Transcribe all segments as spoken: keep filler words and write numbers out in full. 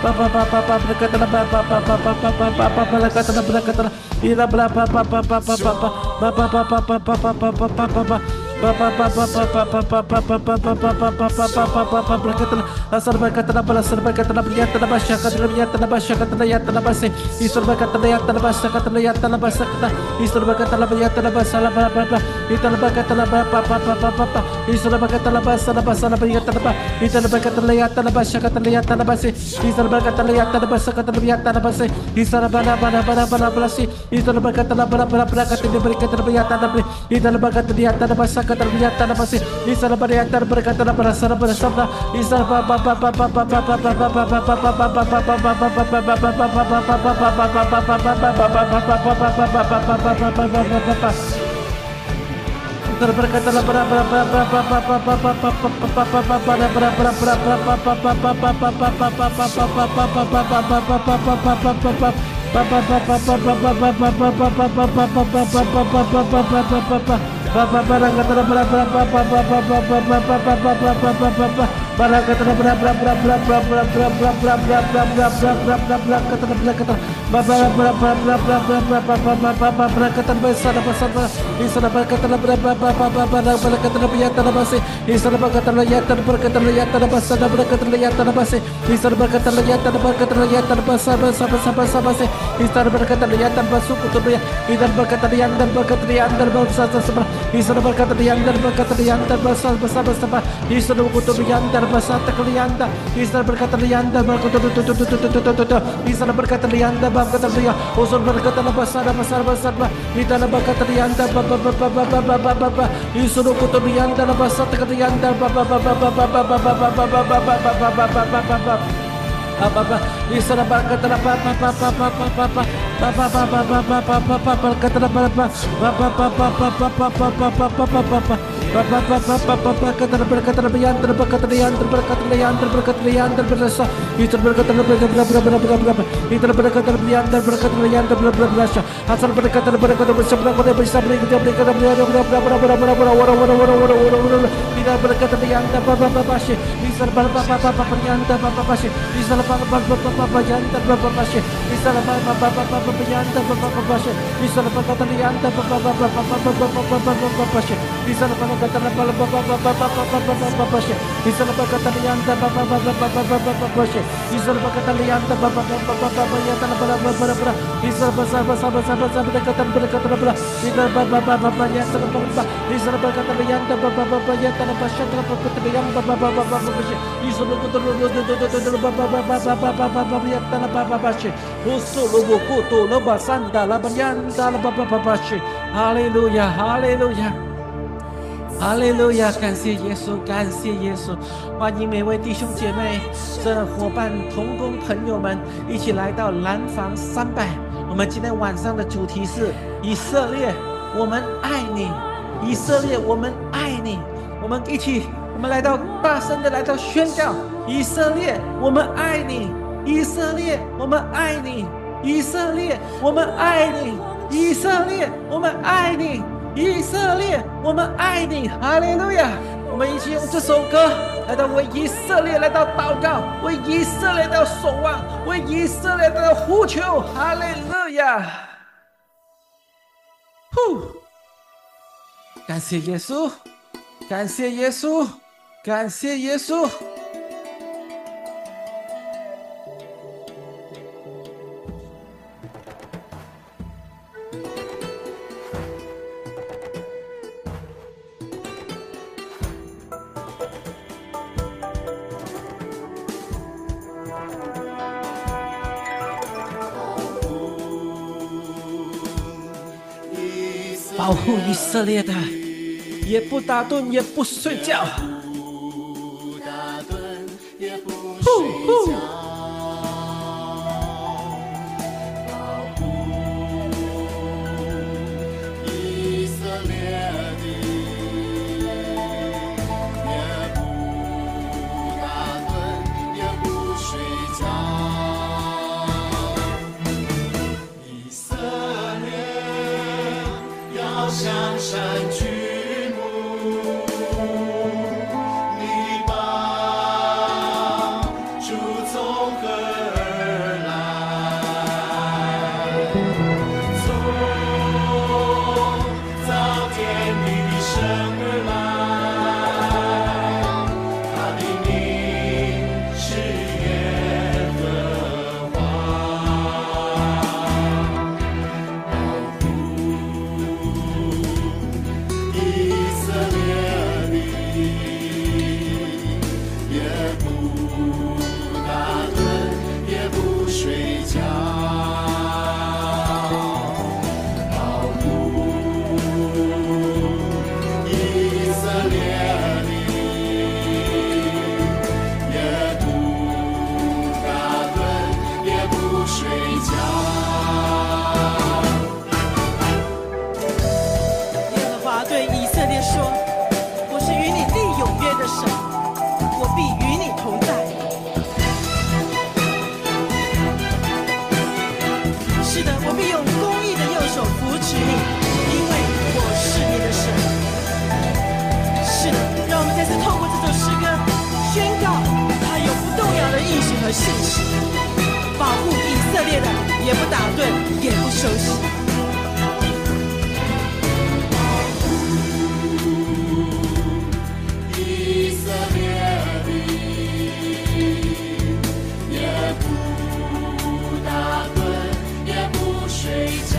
哈利路亚，哈利路亚。哈利路亚！感谢耶稣，感谢耶稣！欢迎每位弟兄姐妹、这伙伴、同工朋友们一起来到蓝房三百。我们今天晚上的主题是以色列，我们爱你！以色列，我们爱你！我们一起，我们来到大声的来到宣告：以色列，我们爱你！以色列，我们爱你！以色列，我们爱你！以色列，我们爱你！以色列，我们爱你！哈利路亚！我们一起用这首歌来到为以色列来到祷告，为以色列来到守望，为以色列来到呼求！哈利路亚！呼！感谢耶稣，感谢耶稣，感谢耶稣！保护以色列的，也不打盹，也不睡觉。呼呼。 向山举目，你把主从和信息，保护以色列的，也不打盹，也不休息。以色列的，也不打盹，也不睡觉。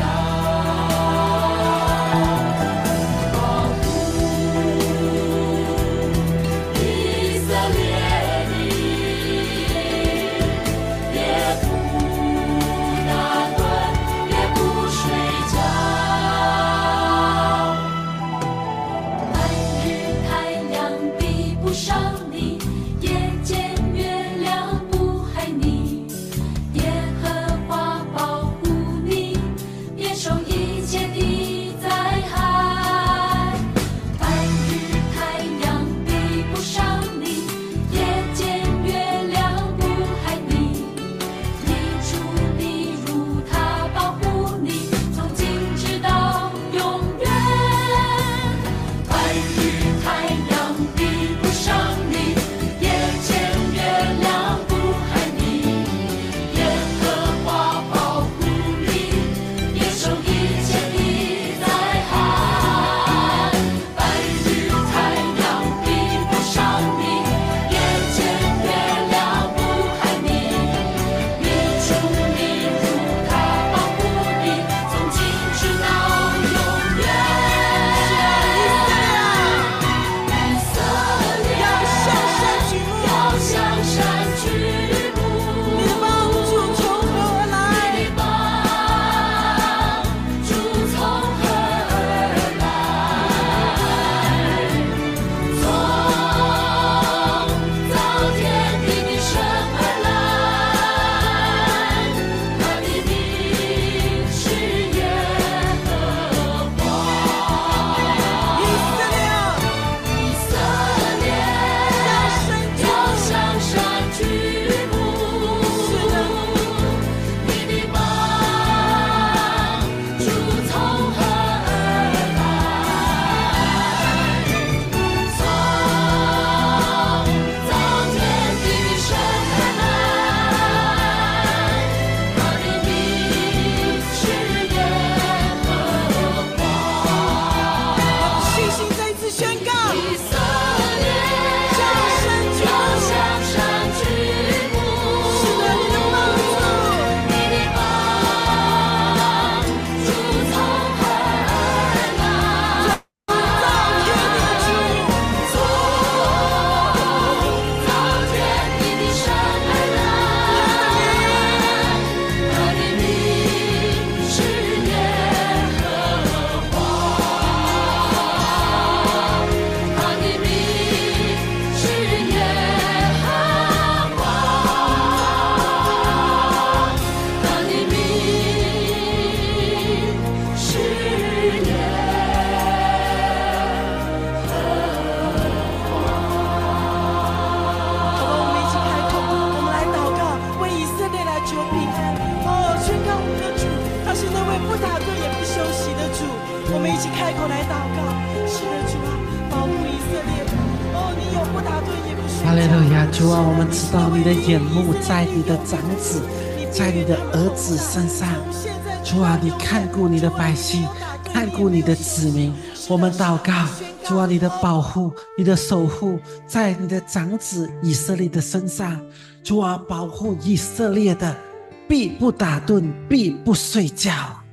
主啊，我们知道你的眼目在你的长子，在你的儿子身上。 主啊，你看顾你的百姓，看顾你的子民。我们祷告，主啊，你的保护、你的守护在你的长子以色列的身上。主啊，保护以色列的，必不打盹，必不睡觉。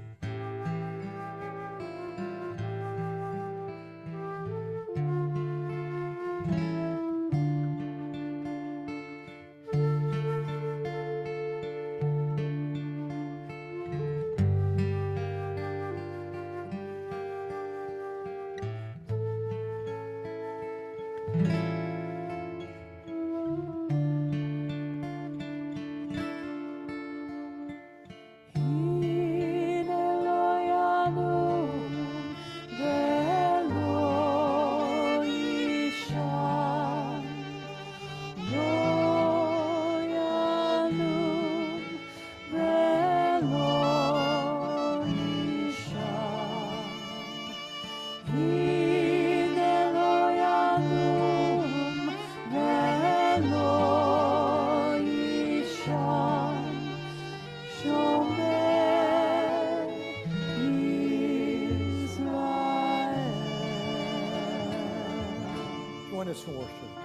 us worship.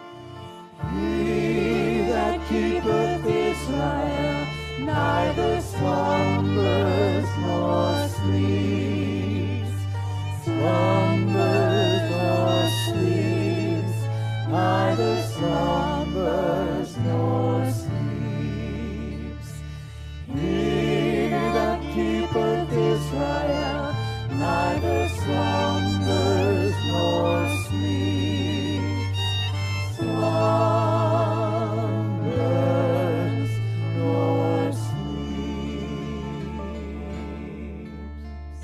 He that keepeth Israel neither slumbers nor sleeps, slumbers nor sleeps, neither slumbers nor sleeps. He that keepeth Israel neither slumbers nor sleeps, slumbers nor sleeps.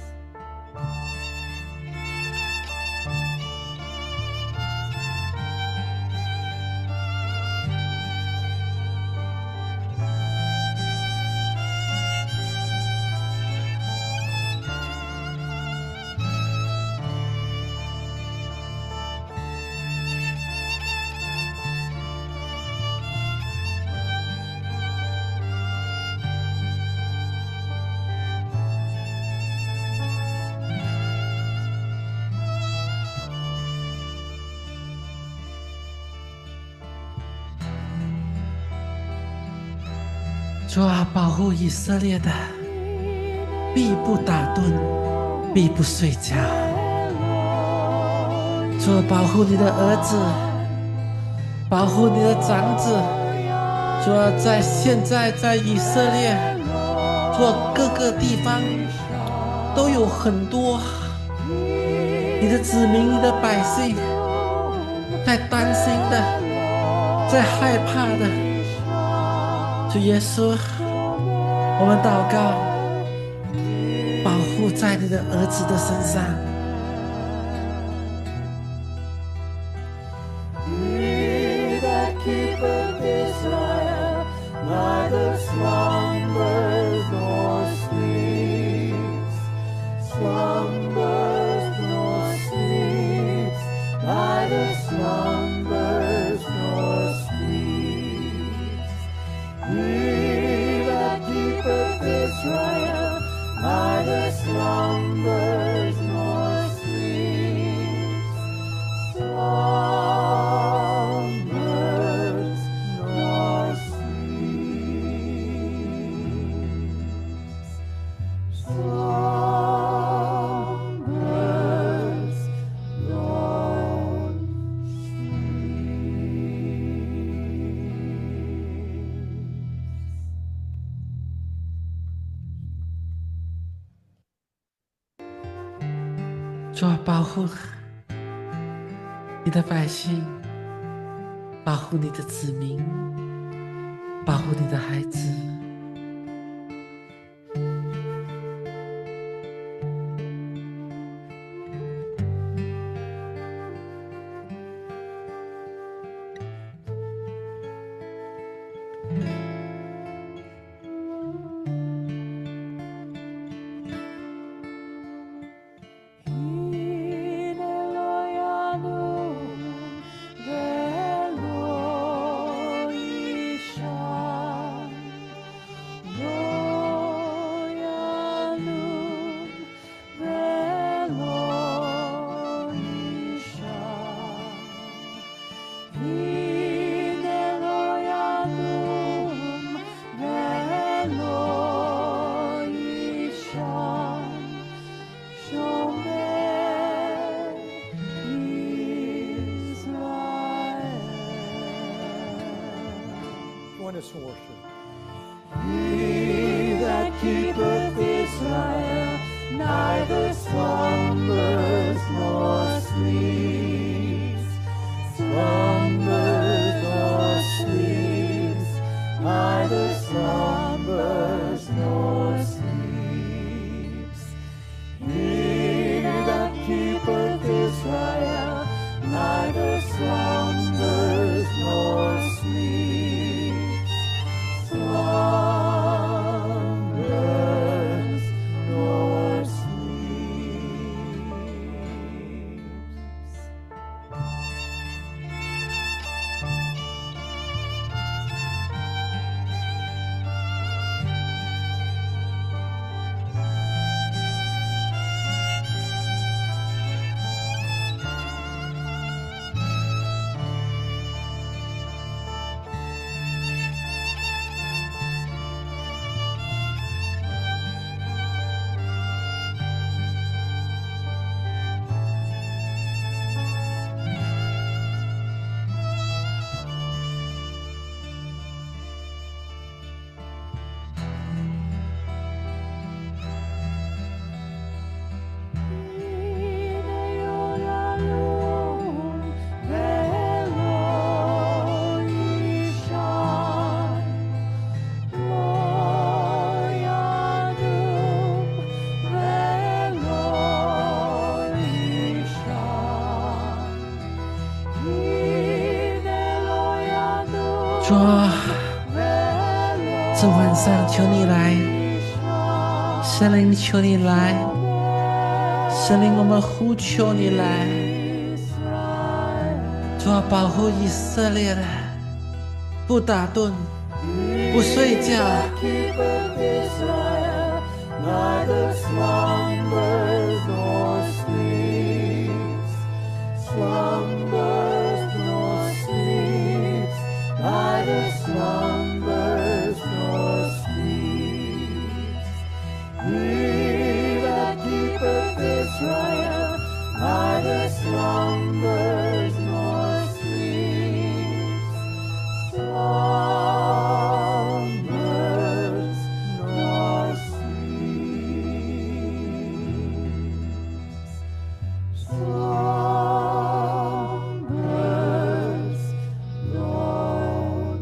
“主啊，保护以色列的，必不打盹，必不睡觉。主啊，保护你的儿子，保护你的长子。主啊，在现在在以色列，主啊，各个地方都有很多你的子民、你的百姓在担心的，在害怕的。主耶稣，我们祷告，保护在你的儿子的身上。 He that keepeth Israel neither slumbers nor sleeps, slumbers nor sleeps, neither slumbers nor sleeps. He that keepeth Israel neither slumbers nor sleeps, slumbers nor sleeps, slumbers nor sleeps. 主啊，保护你的百姓，保护你的子民，保护你的孩子。 Hallelujah. 说是。 He that keepeth Israel neither slumbers nor sleeps, slumbers nor sleeps, neither slumbers nor sleeps. He that keepeth Israel neither slumbers nor sleeps, slumbers nor sleeps. 主啊，这晚上求你来，圣灵求你来，圣灵我们呼求你来，主啊，保护以色列的，不打盹，不睡觉。 Keepeth Israel, neither slumbers nor sleeps, slumbers nor sleeps, neither slumbers nor sleeps. He that keepeth Israel, neither slumbers nor sleeps, slumbers nor sleeps, slumbers nor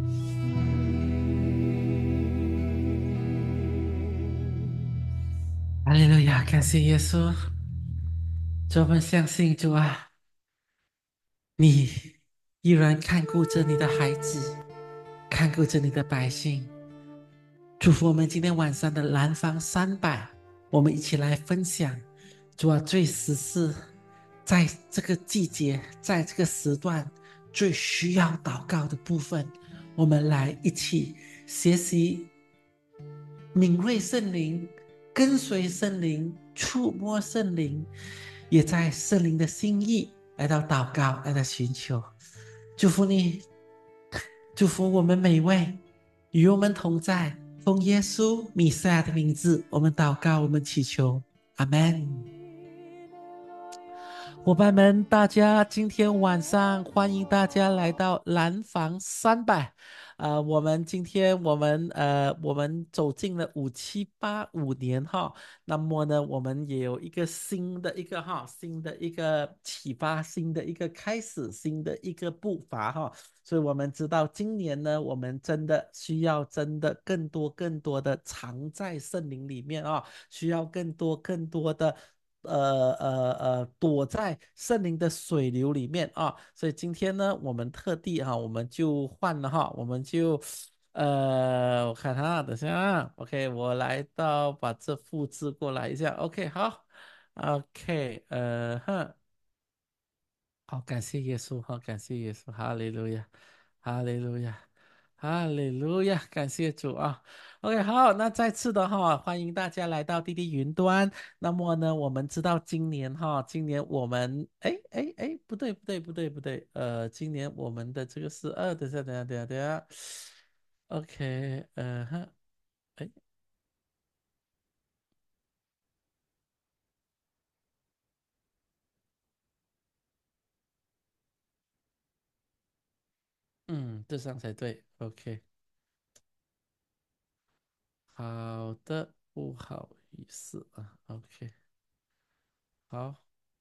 sleeps. 哈利路亚，感谢耶稣。主，我们相信主啊，你依然看顾着你的孩子，看顾着你的百姓。祝福我们今天晚上的南方三百，我们一起来分享主啊最实事，在这个季节，在这个时段最需要祷告的部分，我们来一起学习敏锐圣灵，跟随圣灵，触摸圣灵，也在圣灵的心意来到祷告，来到寻求。祝福你，祝福我们每位，与我们同在。奉耶稣弥赛亚的名字，我们祷告，我们祈求，阿门。伙伴们，大家今天晚上欢迎大家来到蓝房三百。呃，我们今天我们呃我们走进了五七八五年哈，那么呢，我们也有一个新的一个哈新的一个启发，新的一个开始，新的一个步伐哈。所以我们知道今年呢，我们真的需要真的更多更多的藏在圣灵里面啊，需要更多更多的。呃呃呃，躲在圣灵的水流里面啊，所以今天呢，我们特地哈、我们就换了哈，我们就呃，我看哈，等下啊，OK，我来到把这复制过来一下，OK，好，OK，呃哼，好，感谢耶稣，好，感谢耶稣，哈利路亚，哈利路亚，哈利路亚，感谢主啊。OK，好，那再次的哈，欢迎大家来到滴滴云端。那么呢，我们知道今年哈，今年我们，哎哎哎，不对不对不对不对，呃，今年我们的这个是二，等下等下等下等下，OK，呃哈，哎，嗯，这样才对，OK。 好的，不好意思啊，OK，好。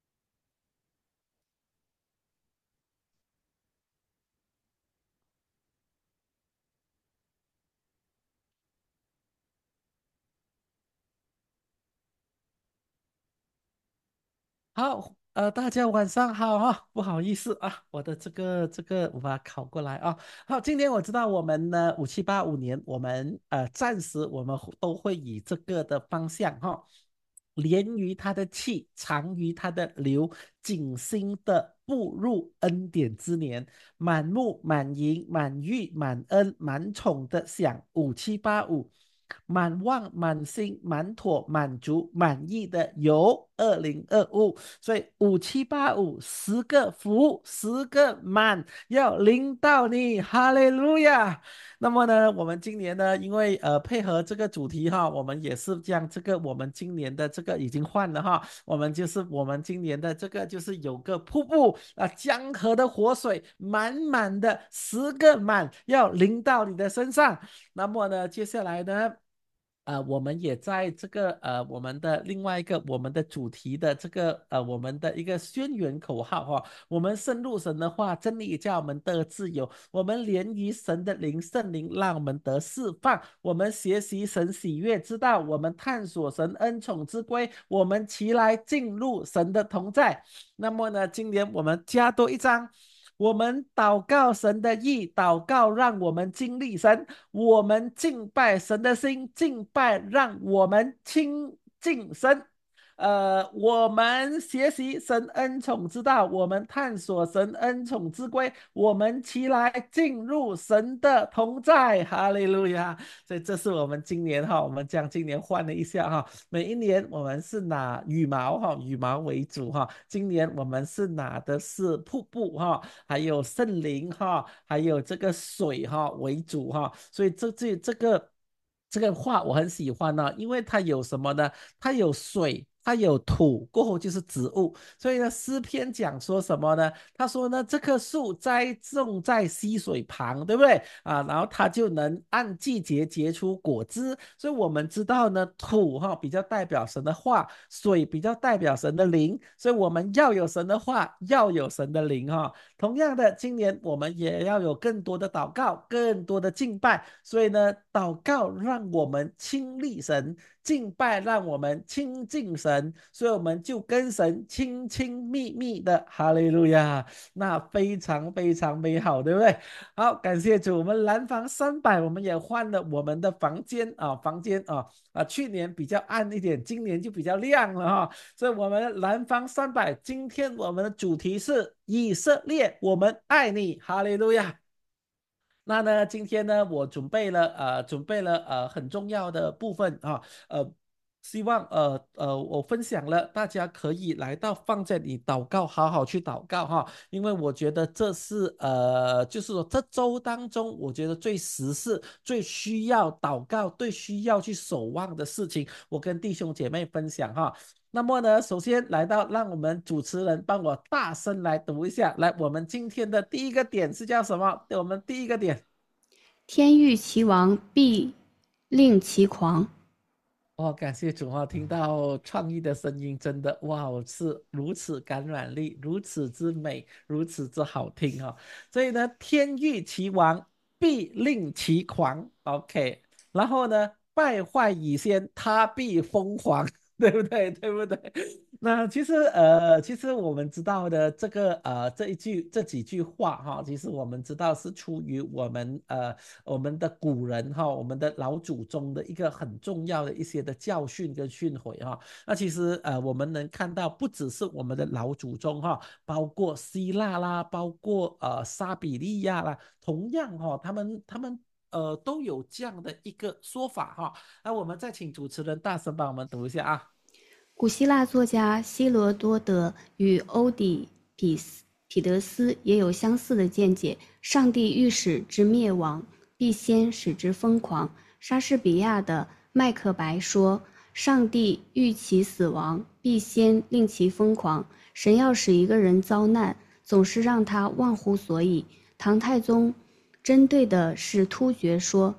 好，呃，大家晚上好哈，不好意思啊，我的这个这个我把它拷过来啊。好，今天我知道我们呢五七八五年，我们呃暂时我们都会以这个的方向哈，连于他的气，长于他的流，景心的步入恩典之年，满目满盈满裕满恩满宠的享五七八五。满望满心满妥满足满意的有二零二五，所以五七八五十个福十个满要临到你，哈利路亚。那么呢，我们今年呢，因为呃配合这个主题哈，我们也是将这个我们今年的这个已经换了哈，我们就是我们今年的这个就是有个瀑布啊，江河的活水满满的十个满要淋到你的身上。那么呢，接下来呢？呃，我们也在这个呃我们的另外一个我们的主题的这个呃我们的一个宣言口号哈、哦，我们深入神的话，真理叫我们得自由；我们连于神的灵，圣灵让我们得释放；我们学习神喜悦之道，我们探索神恩宠之规，我们齐来进入神的同在。那么呢，今年我们加多一章。我们祷告神的意，祷告让我们经历神，我们敬拜神的心，敬拜让我们亲近神。呃，我们学习神恩宠之道，我们探索神恩宠之规，我们齐来进入神的同在，哈利路亚！所以这是我们今年哈，我们将今年换了一下哈，每一年我们是拿羽毛哈，羽毛为主哈，今年我们是拿的是瀑布哈，还有圣灵哈，还有这个水哈为主哈，所以这这这个。这个画我很喜欢呢、因为它有什么呢？它有水，它有土，过后就是植物。所以呢，诗篇讲说什么呢？他说呢，这棵树栽种在溪水旁，对不对啊？然后它就能按季节结出果子。所以我们知道呢，土哈比较代表神的话，水比较代表神的灵。所以我们要有神的话，要有神的灵哈。同样的，今年我们也要有更多的祷告，更多的敬拜。所以呢，祷告让我们亲历神，敬拜让我们亲近神，所以我们就跟神亲亲密密的，哈利路亚，那非常非常美好，对不对？好，感谢主，我们蓝房三百，我们也换了我们的房间啊，房间啊啊，去年比较暗一点，今年就比较亮了哈。所以我们蓝方三百，今天我们的主题是以色列，我们爱你，哈利路亚。那呢，今天呢，我准备了呃，准备了呃很重要的部分啊，呃，希望呃呃我分享了，大家可以来到放在你祷告，好好去祷告哈，因为我觉得这是呃，就是说这周当中，我觉得最实事、最需要祷告、最需要去守望的事情，我跟弟兄姐妹分享哈。那么呢，首先来到，让我们主持人帮我大声来读一下。来，我们今天的第一个点是叫什么？我们第一个点， 天欲其亡，必令其狂。 哦，感谢主啊！听到创意的声音，真的哇，是如此感染力，如此之美，如此之好听啊！所以呢，天欲其亡，必令其狂。OK，然后呢，败坏以先，他必疯狂。对不对？对不对？那其实呃，其实我们知道的这个呃这一句这几句话哈，其实我们知道是出于我们呃我们的古人哈，我们的老祖宗的一个很重要的一些的教训跟训诲哈。那其实呃我们能看到，不只是我们的老祖宗哈，包括希腊啦，包括呃莎比利亚啦，同样哈，他们他们。呃，都有这样的一个说法哈，那我们再请主持人大声帮我们读一下啊。 古希腊作家希罗多德与欧底比斯彼得斯也有相似的见解：上帝欲使之灭亡，必先使之疯狂。莎士比亚的麦克白说：上帝欲其死亡，必先令其疯狂。神要使一个人遭难，总是让他忘乎所以。唐太宗针对的是突厥说：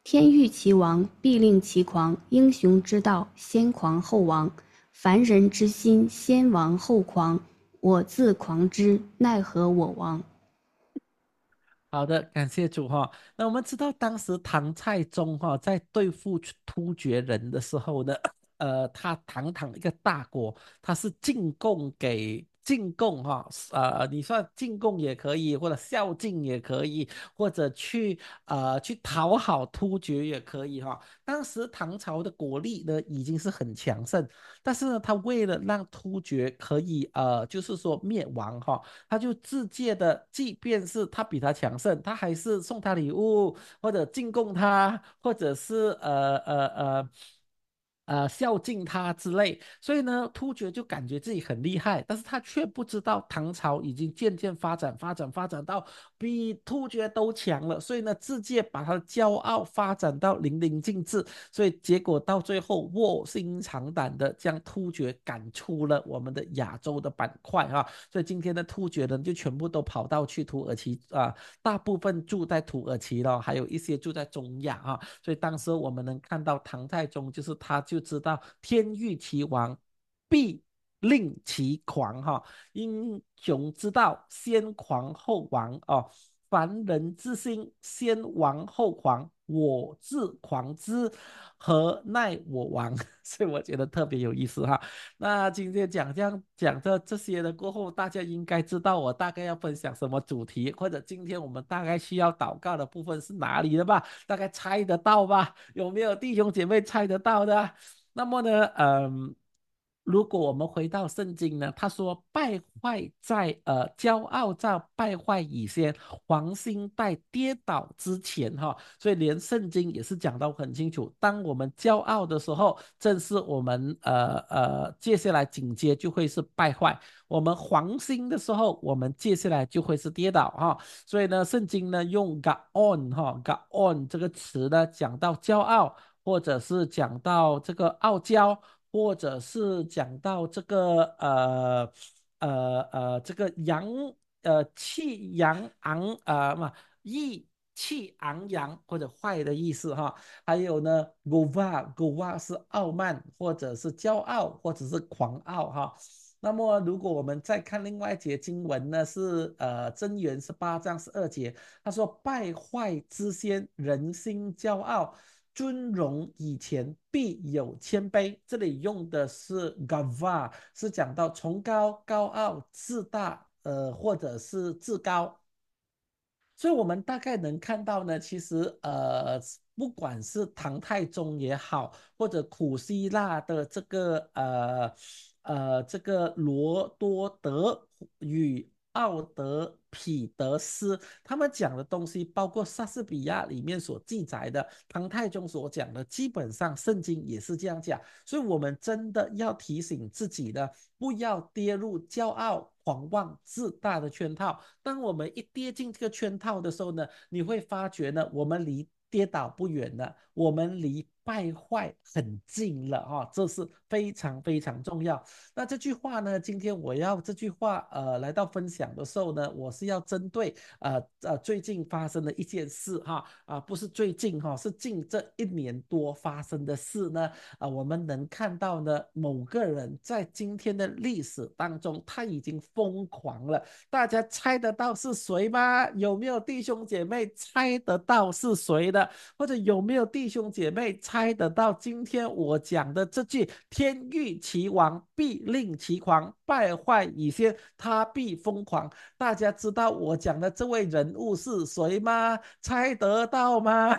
天欲其亡，必令其狂。英雄之道，先狂后亡。凡人之心，先亡后狂。我自狂之，奈何我亡？ 好的，感谢主哈。那我们知道，当时唐太宗哈在对付突厥人的时候呢，呃，他堂堂一个大国，他是进贡给进贡哈，呃，你说进贡也可以，或者孝敬也可以，或者去呃去讨好突厥也可以哈。当时唐朝的国力呢已经是很强盛，但是呢，他为了让突厥可以呃就是说灭亡哈。他就自借的，即便是他比他强盛，他还是送他礼物，或者进贡他，或者是呃呃呃呃孝敬他之类。所以呢，突厥就感觉自己很厉害，但是他却不知道唐朝已经渐渐发展、发展、发展到比突厥都强了。所以呢，自借把他的骄傲发展到淋漓尽致，所以结果到最后卧薪尝胆的将突厥赶出了我们的亚洲的板块啊。所以今天的突厥人就全部都跑到去土耳其啊，大部分住在土耳其了，还有一些住在中亚啊。所以当时我们能看到唐太宗，就是他就知道天欲其亡，必令其狂哈。英雄之道，先狂后亡哦。凡人之心，先亡后狂。我自狂之，何奈我亡？所以我觉得特别有意思哈。那今天讲这样讲的这些了过后，大家应该知道我大概要分享什么主题，或者今天我们大概需要祷告的部分是哪里的吧？大概猜得到吧？有没有弟兄姐妹猜得到的？那么呢，嗯，如果我们回到圣经呢，他说败坏在呃骄傲在败坏以先，黄心在跌倒之前哈，所以连圣经也是讲到很清楚，当我们骄傲的时候，正是我们呃呃接下来紧接就会是败坏；我们黄心的时候，我们接下来就会是跌倒哈。所以呢，圣经呢用 gaon 哈 gaon 这个词呢讲到骄傲，或者是讲到这个傲娇。或者是讲到这个呃呃呃这个扬呃气扬昂呃嘛意气昂扬或者坏的意思哈。还有呢 gova gova 是傲慢或者是骄傲或者是狂傲哈。那么如果我们再看另外一节经文呢，是呃箴言十八章十二节，他说败坏之先，人心骄傲。尊荣以前必有谦卑，这里用的是 gava，是讲到崇高、高傲、自大，呃，或者是自高。所以我们大概能看到呢，其实呃，不管是唐太宗也好，或者古希腊的这个呃呃这个罗多德与奥德匹德斯，他们讲的东西，包括莎士比亚里面所记载的，唐太宗所讲的，基本上圣经也是这样讲。所以我们真的要提醒自己的，不要跌入骄傲、狂妄、自大的圈套。当我们一跌进这个圈套的时候呢，你会发觉呢，我们离跌倒不远了，我们离败坏很近了哈、哦，这是非常非常重要。那这句话呢，今天我要这句话呃来到分享的时候呢，我是要针对呃呃最近发生的一件事哈啊、呃，不是最近哈、哦，是近这一年多发生的事呢。啊、呃，我们能看到呢，某个人在今天的历史当中，他已经疯狂了。大家猜得到是谁吗？有没有弟兄姐妹猜得到是谁的？或者有没有弟兄姐妹猜得到今天我讲的这句"天欲其亡，必令其狂；败坏以先，他必疯狂"？大家知道我讲的这位人物是谁吗？猜得到吗？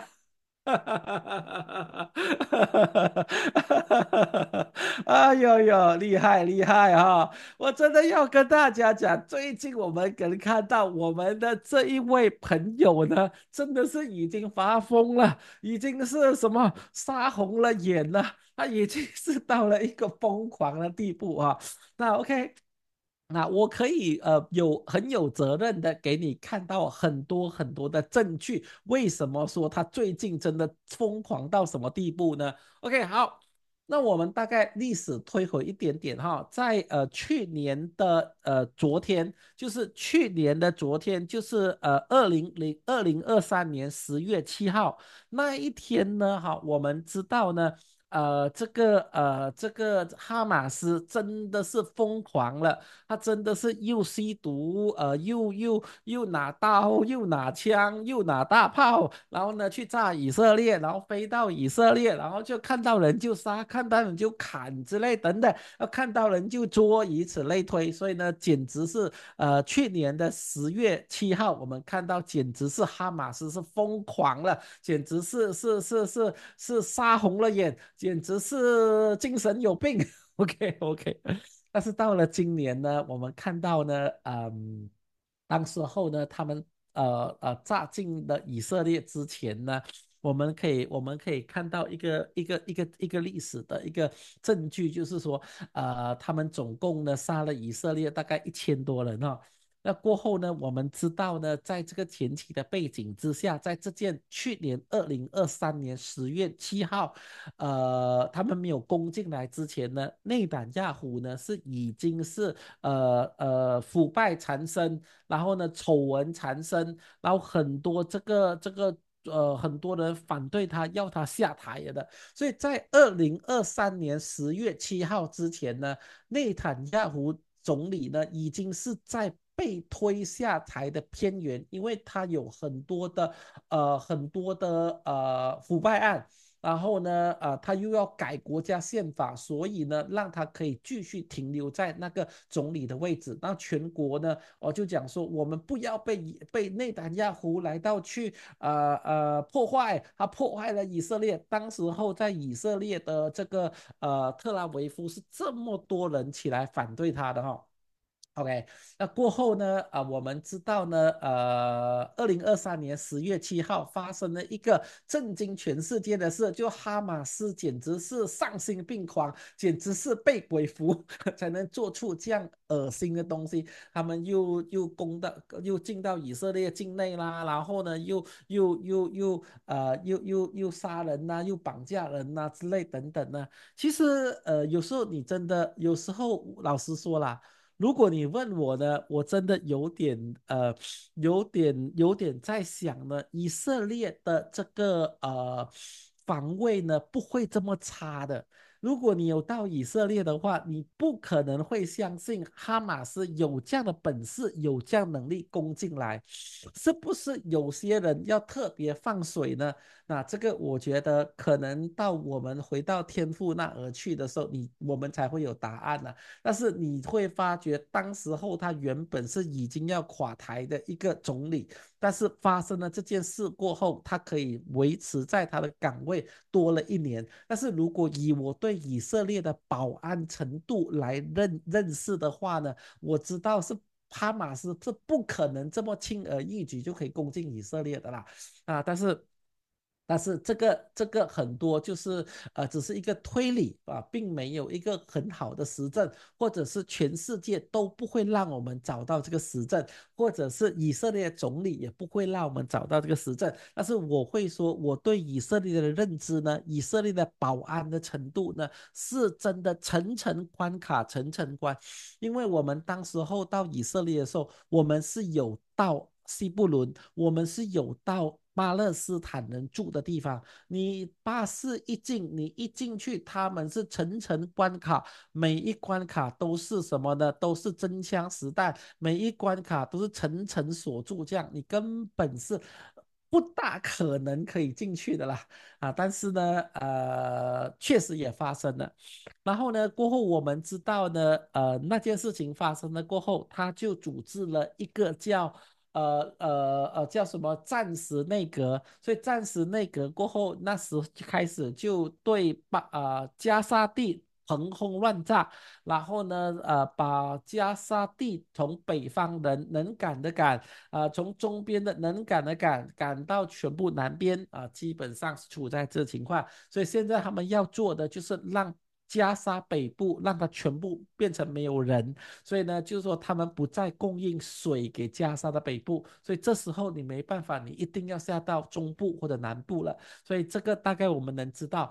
哎呦呦，厉害厉害哈、哦！我真的要跟大家讲，最近我们可能看到我们的这一位朋友呢，真的是已经发疯了，已经是什么杀红了眼了，他已经是到了一个疯狂的地步啊。那 OK。那我可以呃有很有责任的给你看到很多很多的证据，为什么说他最近真的疯狂到什么地步呢？OK，好， 那我们大概历史推回一点点哈，在呃去年的呃昨天，就是去年的昨天，就是呃二零零二零二三年十月七号那一天呢，哈，我们知道呢。呃，这个呃，这个哈马斯真的是疯狂了，他真的是又吸毒，呃，又又又拿刀，又拿枪，又拿大炮，然后呢去炸以色列，然后飞到以色列，然后就看到人就杀，看到人就砍之类等等，要看到人就捉，以此类推。所以呢，简直是呃去年的十月七号，我们看到简直是哈马斯是疯狂了，简直是是是是是杀红了眼，简直是精神有病。OK OK，但是到了今年呢，我们看到呢，嗯，当时候呢，他们呃呃炸进了以色列之前呢，我们可以我们可以看到一个一个一个一个历史的一个证据，就是说，呃，他们总共呢杀了以色列大概一千多人哦。那过后呢，我们知道呢，在这个前期的背景之下，在这件去年二零二三年十月七号，呃，他们没有攻进来之前呢，内胆亚胡呢是已经是呃呃腐败缠身，然后呢丑闻缠身，然后很多这个这个。呃，很多人反对他，要他下台了的，所以在二零二三年十月七号之前呢，内塔尼亚胡总理呢已经是在被推下台的边缘，因为他有很多的呃很多的呃腐败案。然后呢，呃，他又要改国家宪法，所以呢，让他可以继续停留在那个总理的位置。那全国呢，我就讲说，我们不要被被内塔尼亚胡来到去呃呃破坏，他破坏了以色列。当时候在以色列的这个呃特拉维夫是这么多人起来反对他的哈、哦。OK，那过后呢？啊、呃，我们知道呢，呃，二零二三年十月七号发生了一个震惊全世界的事，就哈马斯简直是丧心病狂，简直是被鬼服才能做出这样恶心的东西。他们又又攻到又进到以色列境内啦，然后呢又又又又呃又又又杀人呐、啊，又绑架人呐、啊、之类等等呢。其实呃有时候你真的有时候老实说啦。如果你问我呢，我真的有点呃，有点有点在想呢，以色列的这个呃防卫呢不会这么差的。如果你有到以色列的话，你不可能会相信哈马斯有这样的本事，有这样能力攻进来。是不是有些人要特别放水呢？那这个我觉得可能到我们回到天父那儿去的时候，你我们才会有答案呢、啊。但是你会发觉，当时候他原本是已经要垮台的一个总理，但是发生了这件事过后，他可以维持在他的岗位多了一年。但是如果以我对以色列的保安程度来认认识的话呢，我知道是。哈马斯是不可能这么轻而易举就可以攻进以色列的啦，啊！但是但是这个这个很多就是呃只是一个推理啊，并没有一个很好的实证，或者是全世界都不会让我们找到这个实证，或者是以色列总理也不会让我们找到这个实证。但是我会说，我对以色列的认知呢，以色列的保安的程度呢，是真的层层关卡，层层关。因为我们当时候到以色列的时候，我们是有到西布伦，我们是有到巴勒斯坦人住的地方。你巴士一进，你一进去，他们是层层关卡，每一关卡都是什么呢？都是真枪实弹，每一关卡都是层层锁住，这样你根本是不大可能可以进去的啦。啊！但是呢，呃，确实也发生了。然后呢，过后我们知道呢，呃，那件事情发生了过后，他就组织了一个叫呃呃呃叫什么战时内阁，所以战时内阁过后，那时就开始就对巴呃加沙地横轰乱炸，然后呢，呃，把加沙地从北方人能赶的赶，啊、呃，从中边的能赶的赶，赶到全部南边啊、呃，基本上是处在这情况。所以现在他们要做的就是让加沙北部让它全部变成没有人，所以呢，就是说他们不再供应水给加沙的北部，所以这时候你没办法，你一定要下到中部或者南部了。所以这个大概我们能知道。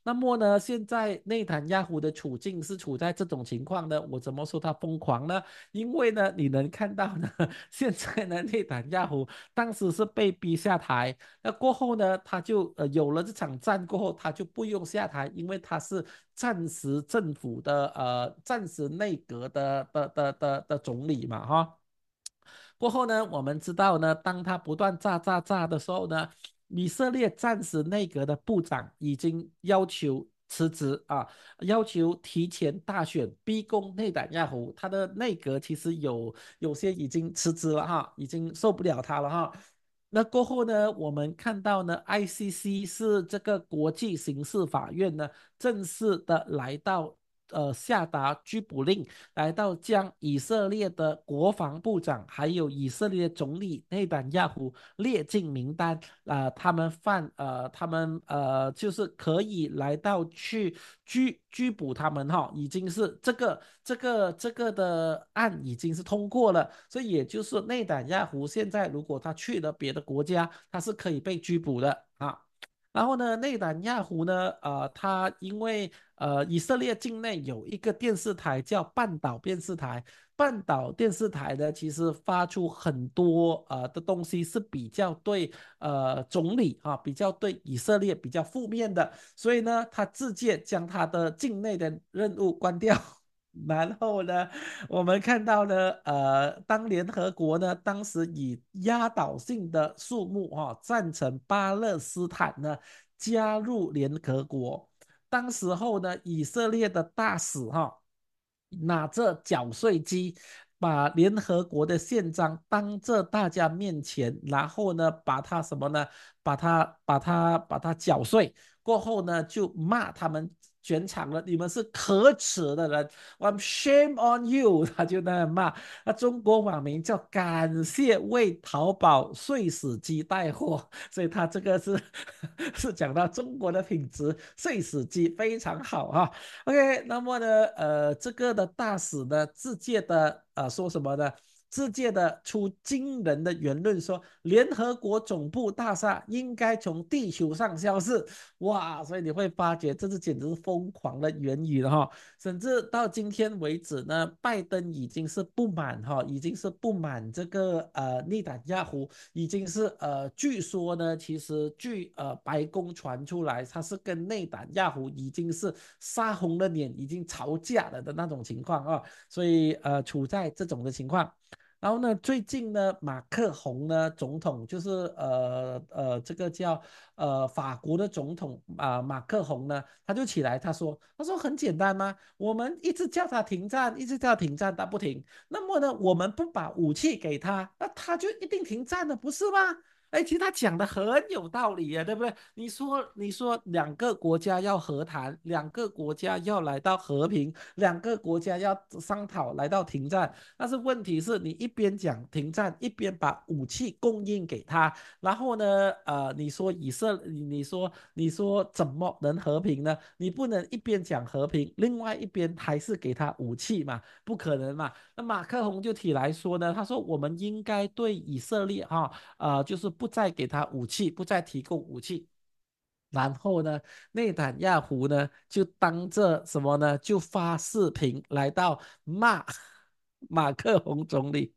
那么呢，现在内塔尼亚胡的处境是处在这种情况呢？我怎么说他疯狂呢？因为呢，你能看到呢，现在呢，内塔尼亚胡当时是被逼下台，那过后呢，他就呃有了这场战过后，他就不用下台，因为他是暂时政府的呃暂时内阁的的的的的总理嘛哈。过后呢，我们知道呢，当他不断炸炸炸的时候呢，以色列暂时内阁的部长已经要求辞职啊，要求提前大选，逼宫内塔尼亚胡。他的内阁其实有有些已经辞职了哈，已经受不了他了哈。那过后呢，我们看到呢，I C C 是这个国际刑事法院呢，正式的来到呃下达拘捕令，来到将以色列的国防部长还有以色列总理内塔尼亚胡列进名单啊、呃他们犯呃他们呃就是可以来到去拘拘捕他们哈，已经是这个这个这个的案已经是通过了，所以也就是内塔尼亚胡现在如果他去了别的国家，他是可以被拘捕的啊。然后呢，内塔尼亚胡呢，呃，他因为呃以色列境内有一个电视台叫半岛电视台，半岛电视台呢其实发出很多呃的东西是比较对呃总理啊，比较对以色列比较负面的，所以呢，他直接将他的境内的任务关掉。然后呢，我们看到呢，呃，当联合国呢，当时以压倒性的数目哈、哦、赞成巴勒斯坦呢加入联合国。当时候呢，以色列的大使哈、哦、拿着缴税机，把联合国的宪章当着大家面前，然后呢，把它什么呢？把它把它把它缴税。过后呢，就骂他们全场了，你们是可耻的人，I'm shame on you，他就那样骂。那中国网民叫感谢为淘宝碎死机带货，所以他这个是是讲到中国的品质，碎死机非常好哈。OK，那么呢，呃，这个的大使呢，自介的呃说什么呢？自介的出惊人的言论说，联合国总部大厦应该从地球上消失。哇，所以你会发觉这是简直是疯狂的言语了哈。甚至到今天为止呢，拜登已经是不满哈，已经是不满这个呃内塔尼亚胡，已经是呃据说呢，其实据呃白宫传出来，他是跟内塔尼亚胡已经是杀红了脸，已经吵架了的那种情况啊，所以呃处在这种的情况。然后呢，最近呢，马克宏呢，总统就是呃呃，这个叫呃法国的总统啊、呃，马克宏呢，他就起来，他说，他说很简单吗？我们一直叫他停战，一直叫他停战，他不停。那么呢，我们不把武器给他，那他就一定停战了，不是吗？哎，其实他讲的很有道理呀，对不对？你说，你说两个国家要和谈，两个国家要来到和平，两个国家要商讨来到停战，但是问题是你一边讲停战，一边把武器供应给他，然后呢，呃，你说以色，你说你说怎么能和平呢？你不能一边讲和平，另外一边还是给他武器嘛？不可能嘛？那马克宏就提来说呢，他说我们应该对以色列哈，呃，就是不再给他武器，不再提供武器。然后呢，内塔尼亚胡呢就当着什么呢？就发视频来到骂马克宏总理。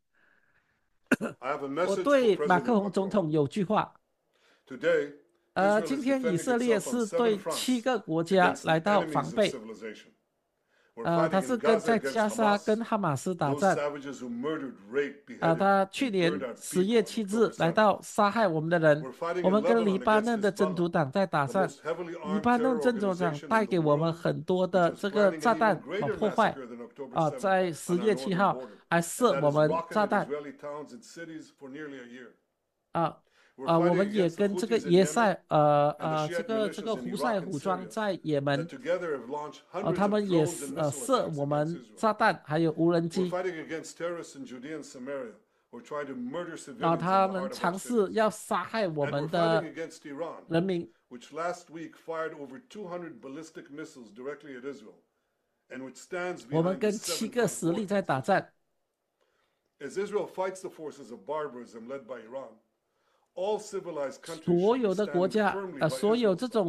I have a 我 message for 对马 President 克宏总 Macron. 统有句话， Today, 呃， Israel 今 is 天以 defending 色列 itself on 是 seven 对七 fronts 个国家 against 来 the 到防 enemies of 备， civilization. We're 呃，他 fighting 是 in 跟 Gaza 在 against 加沙 Hamas, 跟哈马斯打 those 战。 savages who murdered, raped, 啊， beheaded, 他去 and 年 burned our 十月 people 七 on 日 October 来 seventh. 到杀害我们的人， We're fighting 我 in 们跟黎 Lebanon 巴 against 嫩的真 Hezbollah, 主党在打 the 仗。 most heavily 黎 armed 巴嫩 terror 真主党 organization 带 in the 给我们 world, 很多 which 的 was 这个 planning 炸 an even 弹和 greater 破坏 massacre than October 啊， seventh 在十 on our 月七 northern 号 border. 还 And 射 that 我 has 们炸 rocketed 弹 Israeli towns and cities for nearly a year. 啊 We're 啊，我 fighting 们也 against the 跟这个 Houthis in 耶 Yemen 塞呃 and the 呃这 Shiite 个这 militias 个 in 胡塞 Iraq and 武装 Syria 在也 that 门 together have launched 呃 hundreds 他 of 们也 drones and 呃 missile 射 attacks 我 against 们 Israel. 炸弹还有无人 We're 机， fighting against terrorists in Judea and Samaria who are trying to murder 然后 civilians in 他 the 们 heart of our 尝试 cities. 要杀害我 And we're 们 fighting 的 against Iran, 人民。 which last week fired over two hundred ballistic missiles directly at Israel, and which stands 我们 behind the 跟七 seven 个 front 实 war 力在 against 打 Israel. 战。 As Israel fights the forces of barbarism led by Iran, all civilized countries 所 should be 有的国 standing 家 firmly 呃 by 所有 Israel's 这 side. 种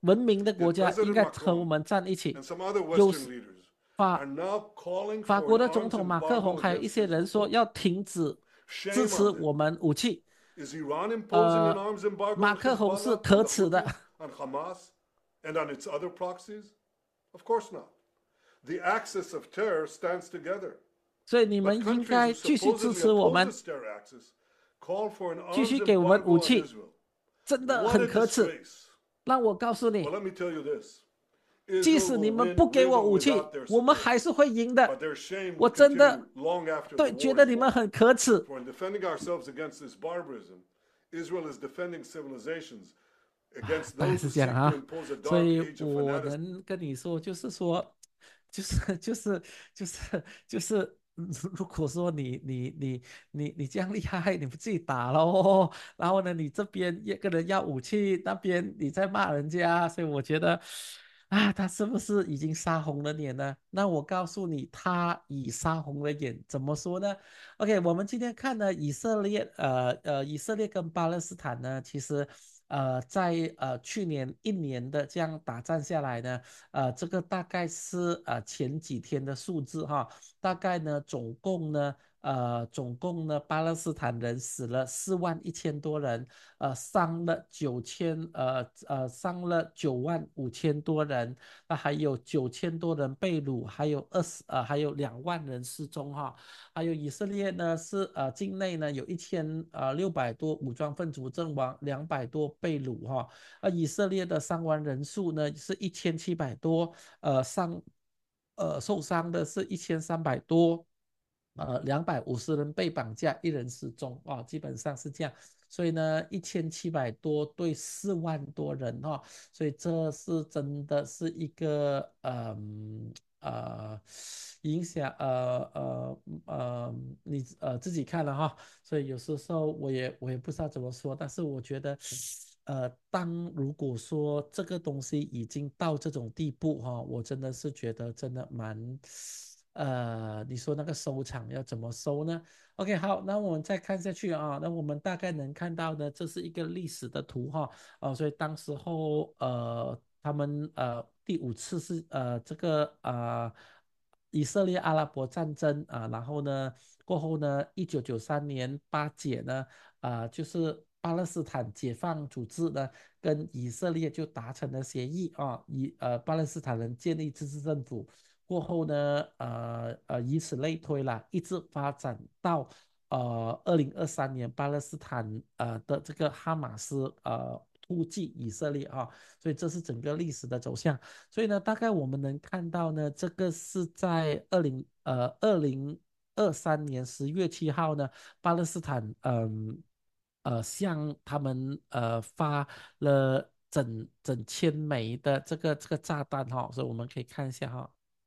文明的 And 国家应 President 该和我 Macron 们站一起。 and some other 有 Western leaders 法 are now calling 法 for 国 an 的总 arms 统马克龙 embargo 还有一 against 些人 Israel. 说要停止支 Shame 持 on 我 them. 们武器。 Is Iran imposing an 呃， arms embargo 马 on 克龙是 Hezbollah, 可 on the 耻的。 Houthis, on Hamas, and on its other proxies? Of course not. The axis of terror stands together. 所以你 But 们应 countries 该 who 继续支 supposedly 持我 oppose 们， this terror axis call for an 继 arms 续给我们 embargo 武 on 器， Israel. 真的 What 很 a 可耻。 disgrace. 让我告诉 Well, 你， let me tell you this. 即 Israel 使你 will 们 win 不给 with 我 or 武器， without their 我们 support. 还是会赢 But 的。 their shame 我 will 真的 continue long after the 对 war 觉得 is 你们 won. 很可耻。 For in defending ourselves against this barbarism, Israel is defending civilizations against 大概 those 是 who 这样 seek to 啊， impose a 所 dark 以 age of 我 fanaticism. 能跟你说，就是说，就是就是就是就是，如果说你你你你你这样厉害，你不自己打咯，然后呢，你这边一个人要武器，那边你在骂人家，所以我觉得啊，他是不是已经杀红了脸呢？那我告诉你，他已杀红了眼，怎么说呢？OK，我们今天看呢，以色列，呃呃，以色列跟巴勒斯坦呢，其实呃在呃去年一年的这样打战下来呢，呃，这个大概是呃前几天的数字哈，大概呢总共呢。呃，总共呢，巴勒斯坦人死了四万一千多人，呃，伤了九千，呃呃，伤了九万五千多人，那还有九千多人被掳，还有二十呃，还有两万人失踪哈。还有以色列呢是呃境内呢有一千呃六百多武装分子阵亡，两百多被掳哈。而以色列的伤亡人数呢是一千七百多，呃伤呃受伤的是一千三百多。呃，两百五十人被绑架，一人失踪啊，基本上是这样。所以呢，一千七百多对四万多人哈、哦，所以这是真的是一个嗯呃影响呃呃呃你呃自己看了哈，所以有时候我也我也不知道怎么说，但是我觉得呃当如果说这个东西已经到这种地步哈、我真的是觉得真的蛮。呃，你说那个收场要怎么收呢？OK，好，那我们再看下去啊，那我们大概能看到呢，这是一个历史的图哈，哦，所以当时候呃，他们呃第五次是呃这个呃以色列阿拉伯战争啊，然后呢过后呢，一九九三年巴解呢，啊就是巴勒斯坦解放组织呢跟以色列就达成了协议啊，以呃巴勒斯坦人建立自治政府。过后呢，呃呃，以此类推啦，一直发展到呃二零二三年巴勒斯坦呃的这个哈马斯呃突击以色列啊，所以这是整个历史的走向。所以呢，大概我们能看到呢，这个是在二零呃二零二三年十月七号呢，巴勒斯坦嗯呃向他们呃发了整整千枚的这个这个炸弹哈、所以我们可以看一下哈、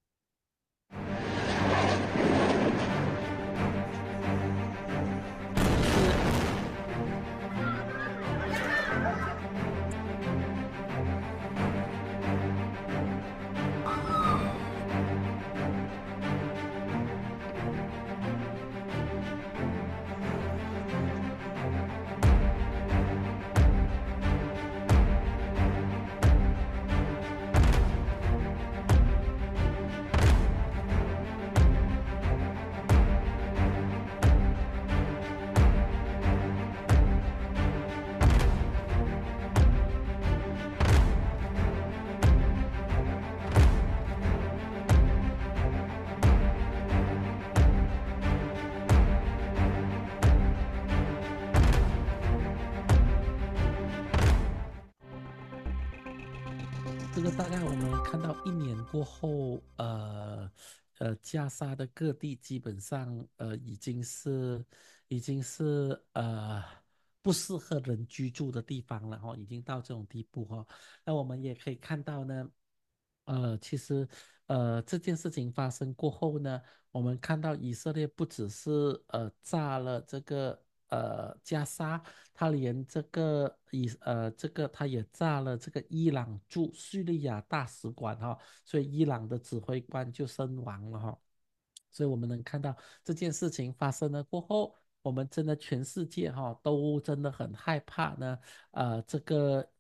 这个大概我们看到一年过后，呃呃，加沙的各地基本上呃已经是已经是呃不适合人居住的地方了哈、已经到这种地步哈、那我们也可以看到呢，呃，其实呃这件事情发生过后呢，我们看到以色列不只是呃炸了这个呃加沙，他连这个以呃这个他也炸了这个伊朗驻叙利亚大使馆哈、所以伊朗的指挥官就身亡了哈、所以我们能看到这件事情发生了过后，我们真的全世界哈、都真的很害怕呢，呃，这个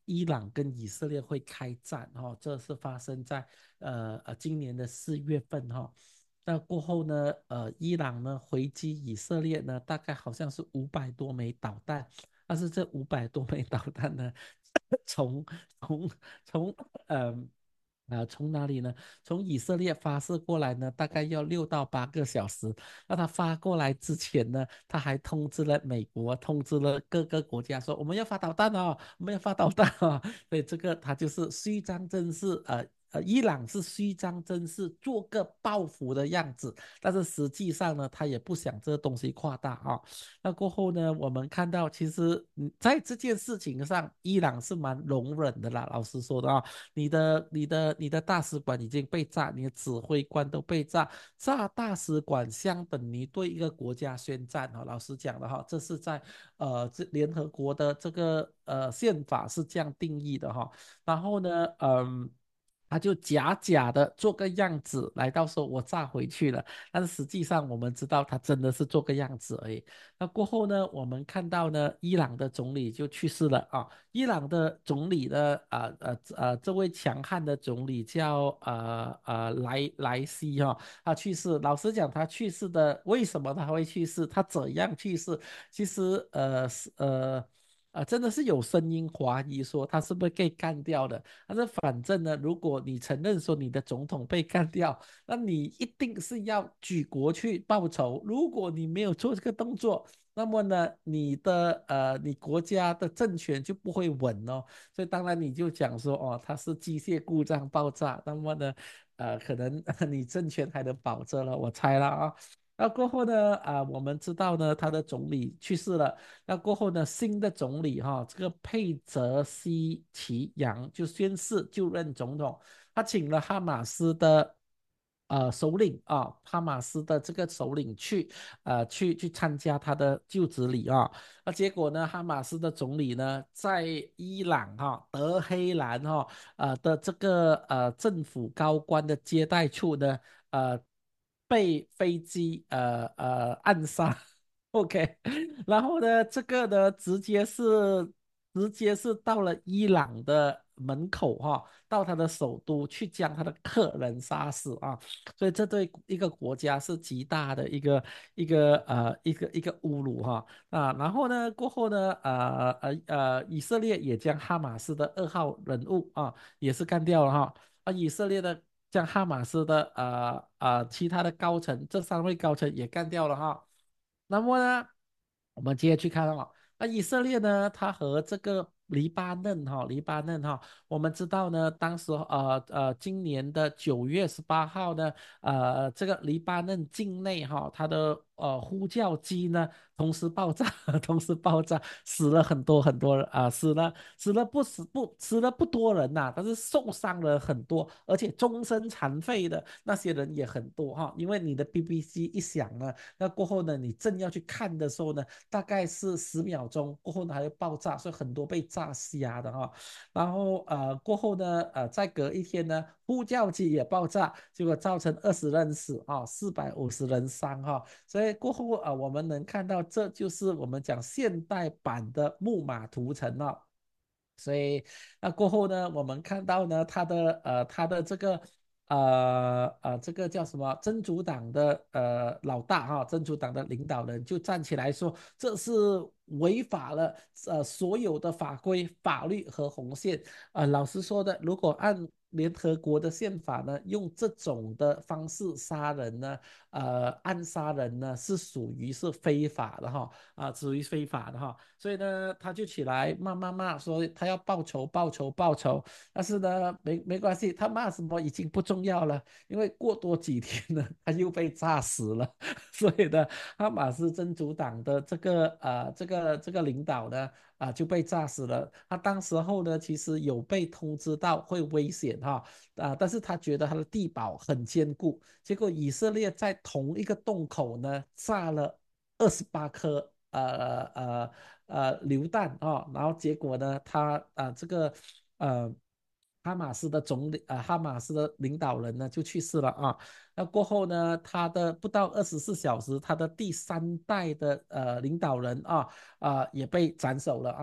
伊朗跟以色列会开战哈，这是发生在呃呃今年的四月份哈。那过后呢，呃，伊朗呢回击以色列呢，大概好像是五百多枚导弹，但是这五百多枚导弹呢，从从从呃呃从哪里呢？从以色列发射过来呢，大概要六到八个小时。那他发过来之前呢，他还通知了美国，通知了各个国家说我们要发导弹哦，我们要发导弹哦。所以这个他就是虚张声势，呃。呃，伊朗是虚张声势，做个报复的样子，但是实际上呢，他也不想这个东西扩大啊。那过后呢，我们看到其实嗯在这件事情上，伊朗是蛮容忍的啦。老实说的啊，你的、你的、你的大使馆已经被炸，你的指挥官都被炸，炸大使馆相等于对一个国家宣战哈。老实讲的哈，这是在呃这联合国的这个呃宪法是这样定义的哈。然后呢，嗯。他就假假的做个样子，来到说我炸回去了，但是实际上我们知道他真的是做个样子而已。那过后呢，我们看到呢，伊朗的总理就去世了啊。伊朗的总理呢，啊呃呃，这位强悍的总理叫呃呃莱莱西哈、哦，他去世。老实讲，他去世的为什么他会去世？他怎样去世？其实呃是呃。啊，真的是有声音怀疑说他是不是被干掉的。但是反正呢，如果你承认说你的总统被干掉，那你一定是要举国去报仇。如果你没有做这个动作，那么呢，你的呃，你国家的政权就不会稳哦。所以当然你就讲说，哦，它是机械故障爆炸，那么呢，呃，可能你政权还能保着了，我猜了啊。那过后呢，啊，我们知道呢，他的总理去世了。那过后呢，新的总理哈，这个佩泽西奇扬就宣誓就任总统。他请了哈马斯的呃首领啊，哈马斯的这个首领去呃去去参加他的就职礼啊。那结果呢，哈马斯的总理呢，在伊朗哈德黑兰哈呃的这个呃政府高官的接待处呢，呃被飞机呃呃暗杀。OK，然后呢，这个呢，直接是直接是到了伊朗的门口哈、到他的首都去将他的客人杀死啊。所以这对一个国家是极大的一个一个呃一个一个侮辱哈、啊。然后呢，过后呢，呃呃呃，以色列也将哈马斯的二号人物啊也是干掉了哈。啊，以色列的将哈马斯的呃呃其他的高层，这三位高层也干掉了哈。那么呢，我们接着去看哦，那以色列呢，它和这个黎巴嫩哈、黎巴嫩哈、我们知道呢，当时呃呃，今年的九月十八号呢，呃，这个黎巴嫩境内哈、它的呃呼叫机呢同时爆炸，同时爆炸，死了很多很多人啊、死了死了不死不死了不多人呐、但是受伤了很多，而且终身残废的那些人也很多哈、因为你的 B B C 一响呢。那过后呢，你正要去看的时候呢，大概是十秒钟过后呢，还会爆炸，所以很多被炸瞎的哈。然后呃过后呢，呃再隔一天呢，呼叫机也爆炸，结果造成二十人死啊，四百五十人伤哈。所以过后啊、呃，我们能看到这就是我们讲现代版的木马屠城了。所以那过后呢，我们看到呢，他的呃他的这个呃呃这个叫什么真主党的呃老大哈，真主党的领导人就站起来说，这是违法了呃所有的法规、法律和红线。呃，老实说的，如果按联合国的宪法呢，用这种的方式杀人呢，呃，暗杀人呢，是属于是非法的哈，啊，属于非法的哈。所以呢，他就起来骂骂骂，说他要报仇报仇报仇。但是呢，没没关系，他骂什么已经不重要了，因为过多几天呢，他又被炸死了。所以呢，哈马斯真主党的这个呃这个这个领导呢，啊、就被炸死了。他当时候呢，其实有被通知到会危险哈，啊、但是他觉得他的地堡很坚固。结果以色列在同一个洞口呢，炸了二十八颗呃呃呃榴弹啊、哦，然后结果呢，他啊、呃、这个呃哈马斯的总理啊、呃，哈马斯的领导人呢就去世了啊。那过后呢，他的不到二十四小时，他的第三代的呃领导人啊啊、呃也被斩首了啊。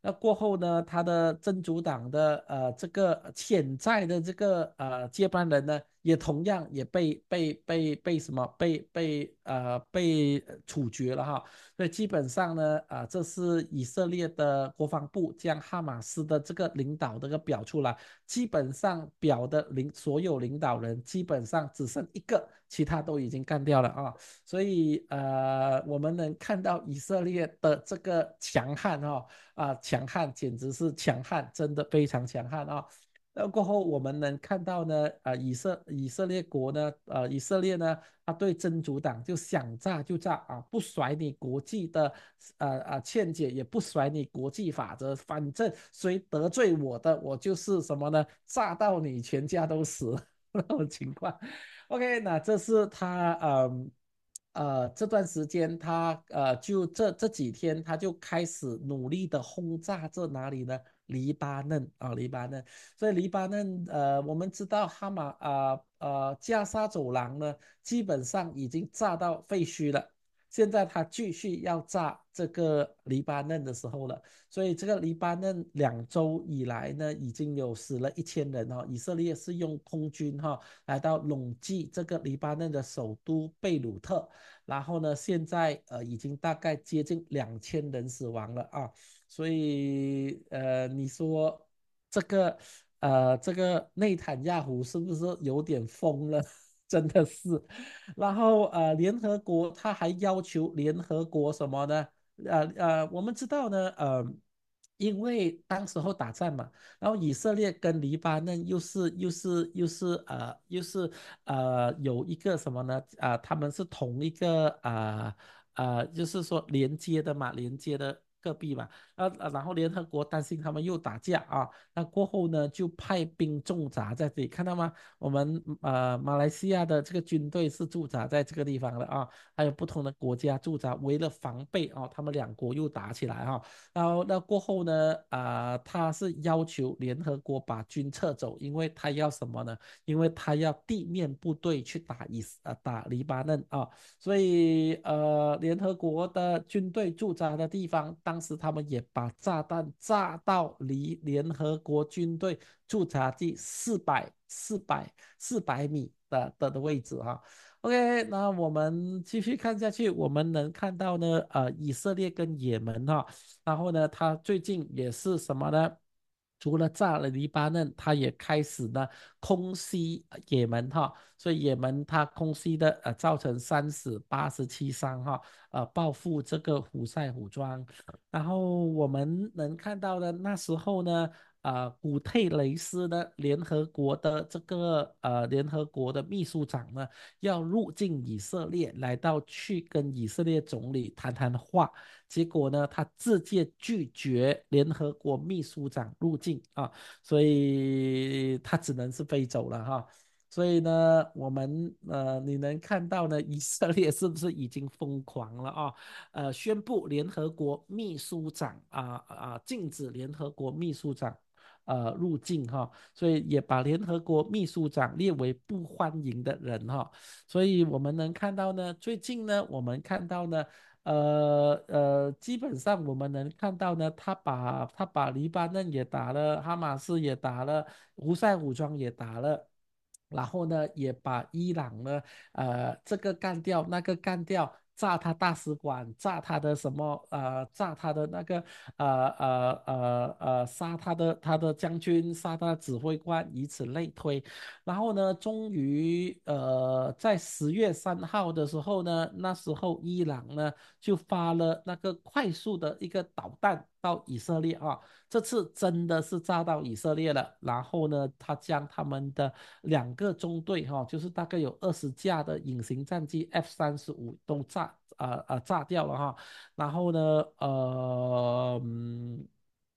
那过后呢，他的真主党的呃这个潜在的这个呃接班人呢，也同样也被被被被什么被被呃被处决了哈。所以基本上呢，啊、这是以色列的国防部将哈马斯的这个领导这个表出来，基本上表的领所有领导人基本上只剩一个，其他都已经干掉了啊。所以呃，我们能看到以色列的这个强悍哈啊，强悍简直是强悍，真的非常强悍啊。那过后我们能看到呢，啊，以色以色列国呢，呃，以色列呢，他对真主党就想炸就炸啊，不甩你国际的呃呃劝解，也不甩你国际法则，反正谁得罪我的，我就是什么呢，炸到你全家都死那种情况。OK，那这是他嗯。呃，这段时间他呃，就这这几天他就开始努力的轰炸这哪里呢？黎巴嫩啊，黎巴嫩。所以黎巴嫩呃，我们知道哈马啊呃加沙走廊呢，基本上已经炸到废墟了。现在他继续要炸这个黎巴嫩的时候了，所以这个黎巴嫩两周以来呢，已经有死了一千人哦。以色列是用空军哈、哦、来到拢击这个黎巴嫩的首都贝鲁特，然后呢，现在呃已经大概接近两千人死亡了啊。所以呃，你说这个呃这个内塔尼亚胡是不是有点疯了？真的是。然后呃，联合国他还要求联合国什么呢？呃呃，我们知道呢，呃，因为当时候打仗嘛，然后以色列跟黎巴嫩又是又是又是呃又是呃有一个什么呢？啊、呃他们是同一个啊啊、呃呃就是说连接的嘛，连接的隔壁嘛。呃，呃然后联合国担心他们又打架啊，那过后呢就派兵驻扎在这里，看到吗？我们呃马来西亚的这个军队是驻扎在这个地方的啊，还有不同的国家驻扎，为了防备啊，他们两国又打起来啊。然后那过后呢，啊、呃他是要求联合国把军撤走，因为他要什么呢？因为他要地面部队去打以呃打黎巴嫩啊。所以呃，联合国的军队驻扎的地方，当时他们也把炸弹炸到离联合国军队驻扎地四百四百四百米的的的位置哈。OK，那我们继续看下去，我们能看到呢，呃，以色列跟也门哈，然后呢，他最近也是什么呢？除了炸了黎巴嫩，他也开始呢空袭也门哈，所以也门他空袭的呃造成三死八十七伤哈，呃报复这个胡塞武装。然后我们能看到的那时候呢，啊、呃古特雷斯呢，联合国的这个呃联合国的秘书长呢，要入境以色列，来到去跟以色列总理谈谈话。结果呢，他直接拒绝联合国秘书长入境啊，所以他只能是飞走了哈。所以呢，我们呃，你能看到呢，以色列是不是已经疯狂了啊？呃，宣布联合国秘书长啊啊禁止联合国秘书长呃入境哈，所以也把联合国秘书长列为不欢迎的人哈。所以我们能看到呢，最近呢，我们看到呢。呃呃，基本上我们能看到呢，他把他把黎巴嫩也打了，哈马斯也打了，胡塞武装也打了，然后呢，也把伊朗呢，呃，这个干掉，那个干掉，炸他大使馆，炸他的什么，呃，炸他的那个，呃呃呃呃，杀他的他的将军，杀他的指挥官，以此类推。然后呢，终于呃，在十月三号的时候呢，那时候伊朗呢就发了那个快速的一个导弹到以色列啊，这次真的是炸到以色列了。然后呢，他将他们的两个中队哈、就是大概有二十架的隐形战机 F 三十五都炸啊啊、呃呃炸掉了哈。然后呢，呃，嗯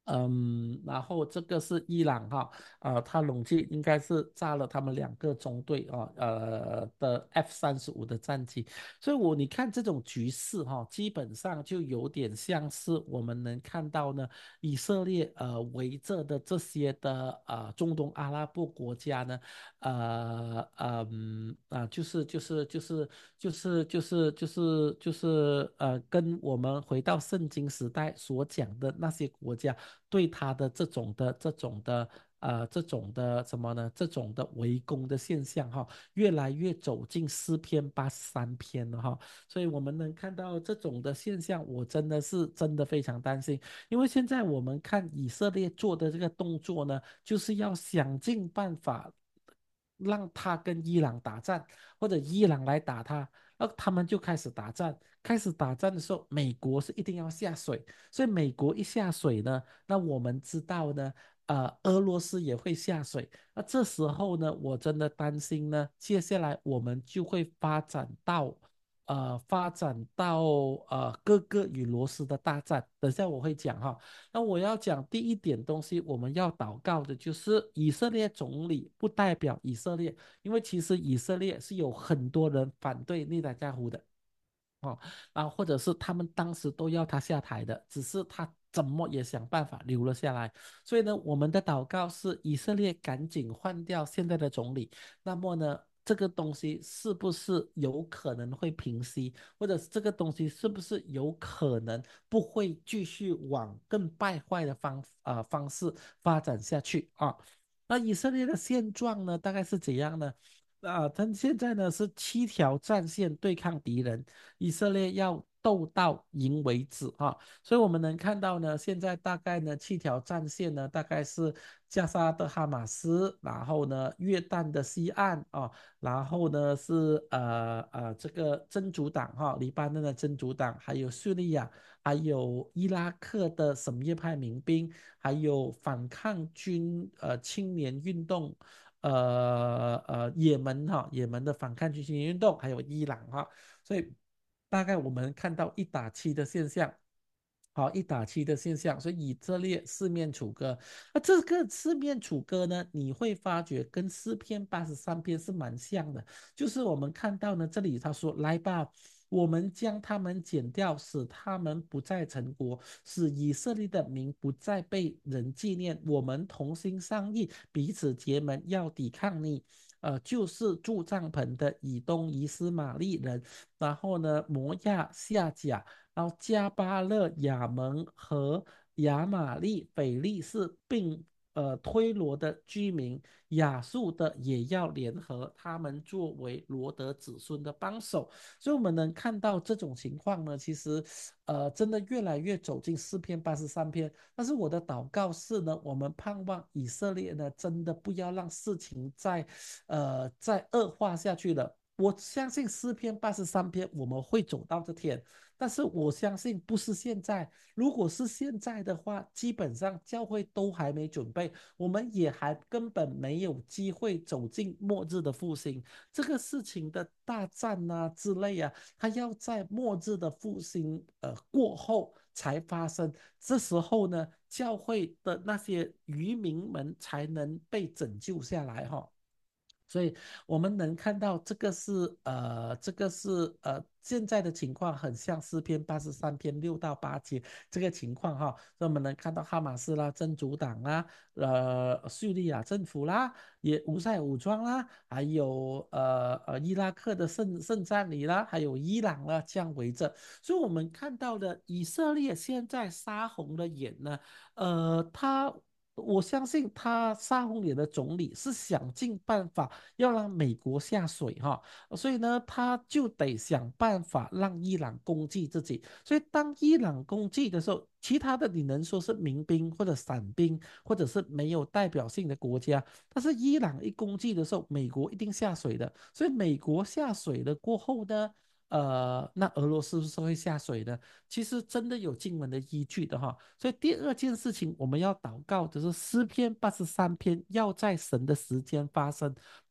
嗯，然后这个是伊朗哈，呃，他拢计应该是炸了他们两个中队啊，呃的 F 三十五的战机，所以我你看这种局势哈，基本上就有点像是我们能看到呢，以色列呃围着的这些的呃中东阿拉伯国家呢，呃嗯啊、就是就是就是就是就是就是就是呃跟我们回到圣经时代所讲的那些国家。对他的这种的这种的呃这种的什么呢？这种的围攻的现象哈，越来越走进诗篇八十三篇了哈。所以我们能看到这种的现象，我真的是真的非常担心，因为现在我们看以色列做的这个动作呢，就是要想尽办法让他跟伊朗打战，或者伊朗来打他。然后他们就开始打战，开始打战的时候，美国是一定要下水，所以美国一下水呢，那我们知道呢，呃，俄罗斯也会下水。那这时候呢，我真的担心呢，接下来我们就会发展到，呃，发展到呃哥哥与罗斯的大战。等下我会讲哈。那我要讲第一点东西，我们要祷告的就是以色列总理不代表以色列，因为其实以色列是有很多人反对内塔尼亚胡的。哦，然后或者是他们当时都要他下台的，只是他怎么也想办法留了下来。所以呢，我们的祷告是以色列赶紧换掉现在的总理。那么呢，这个东西是不是有可能会平息，或者是这个东西是不是有可能不会继续往更败坏的方呃方式发展下去啊？那以色列的现状呢，大概是怎样呢？啊，他现在呢是七条战线对抗敌人，以色列要斗到赢为止啊，所以我们能看到呢，现在大概呢七条战线呢，大概是加沙的哈马斯，然后呢约旦的西岸啊，然后呢是呃呃这个真主党哈，黎巴嫩的真主党，还有叙利亚，还有伊拉克的什叶派民兵，还有反抗军呃青年运动。呃呃，也门哈，也门的反抗军行运动，还有伊朗哈，所以大概我们看到一打七的现象，好，一打七的现象，所以以色列四面楚歌。那这个四面楚歌呢，你会发觉跟诗篇八十三篇是蛮像的，就是我们看到呢，这里他说来吧。我们将他们剪掉，使他们不再成国，使以色列的名不再被人纪念。我们同心商议，彼此结盟，要抵抗你。呃，就是住帐篷的以东、以斯玛利人，然后呢，摩亚、夏甲，然后加巴勒、亚门和亚玛利、腓力士，并呃推罗的居民，亚述的也要联合，他们作为罗德子孙的帮手。所以我们能看到这种情况呢，其实呃真的越来越走进四篇八十三篇。但是我的祷告是呢，我们盼望以色列呢，真的不要让事情再呃再恶化下去了。我相信诗篇八十三篇我们会走到这天，但是我相信不是现在。如果是现在的话，基本上教会都还没准备，我们也还根本没有机会走进末日的复兴。这个事情的大战啊之类啊，它要在末日的复兴呃过后才发生。这时候呢，教会的那些渔民们才能被拯救下来哈。所以我们能看到这个是呃，这个是呃，现在的情况很像诗篇八十三篇六到八节这个情况哈。所以我们能看到哈马斯啦、真主党啦、呃叙利亚政府啦、也无塞武装啦，还有呃呃伊拉克的圣圣战里啦，还有伊朗啦这样围着。所以我们看到的以色列现在杀红了眼呢，呃，他。我相信他杀红脸的总理是想尽办法要让美国下水哈，所以呢，他就得想办法让伊朗攻击自己。所以当伊朗攻击的时候，其他的你能说是民兵或者散兵，或者是没有代表性的国家，但是伊朗一攻击的时候，美国一定下水的。所以美国下水了过后呢？呃，那俄罗斯是不是会下水呢？其实真的有经文的依据的哈。所以第二件事情我们要祷告的是诗篇八十三篇要在神的时间发生，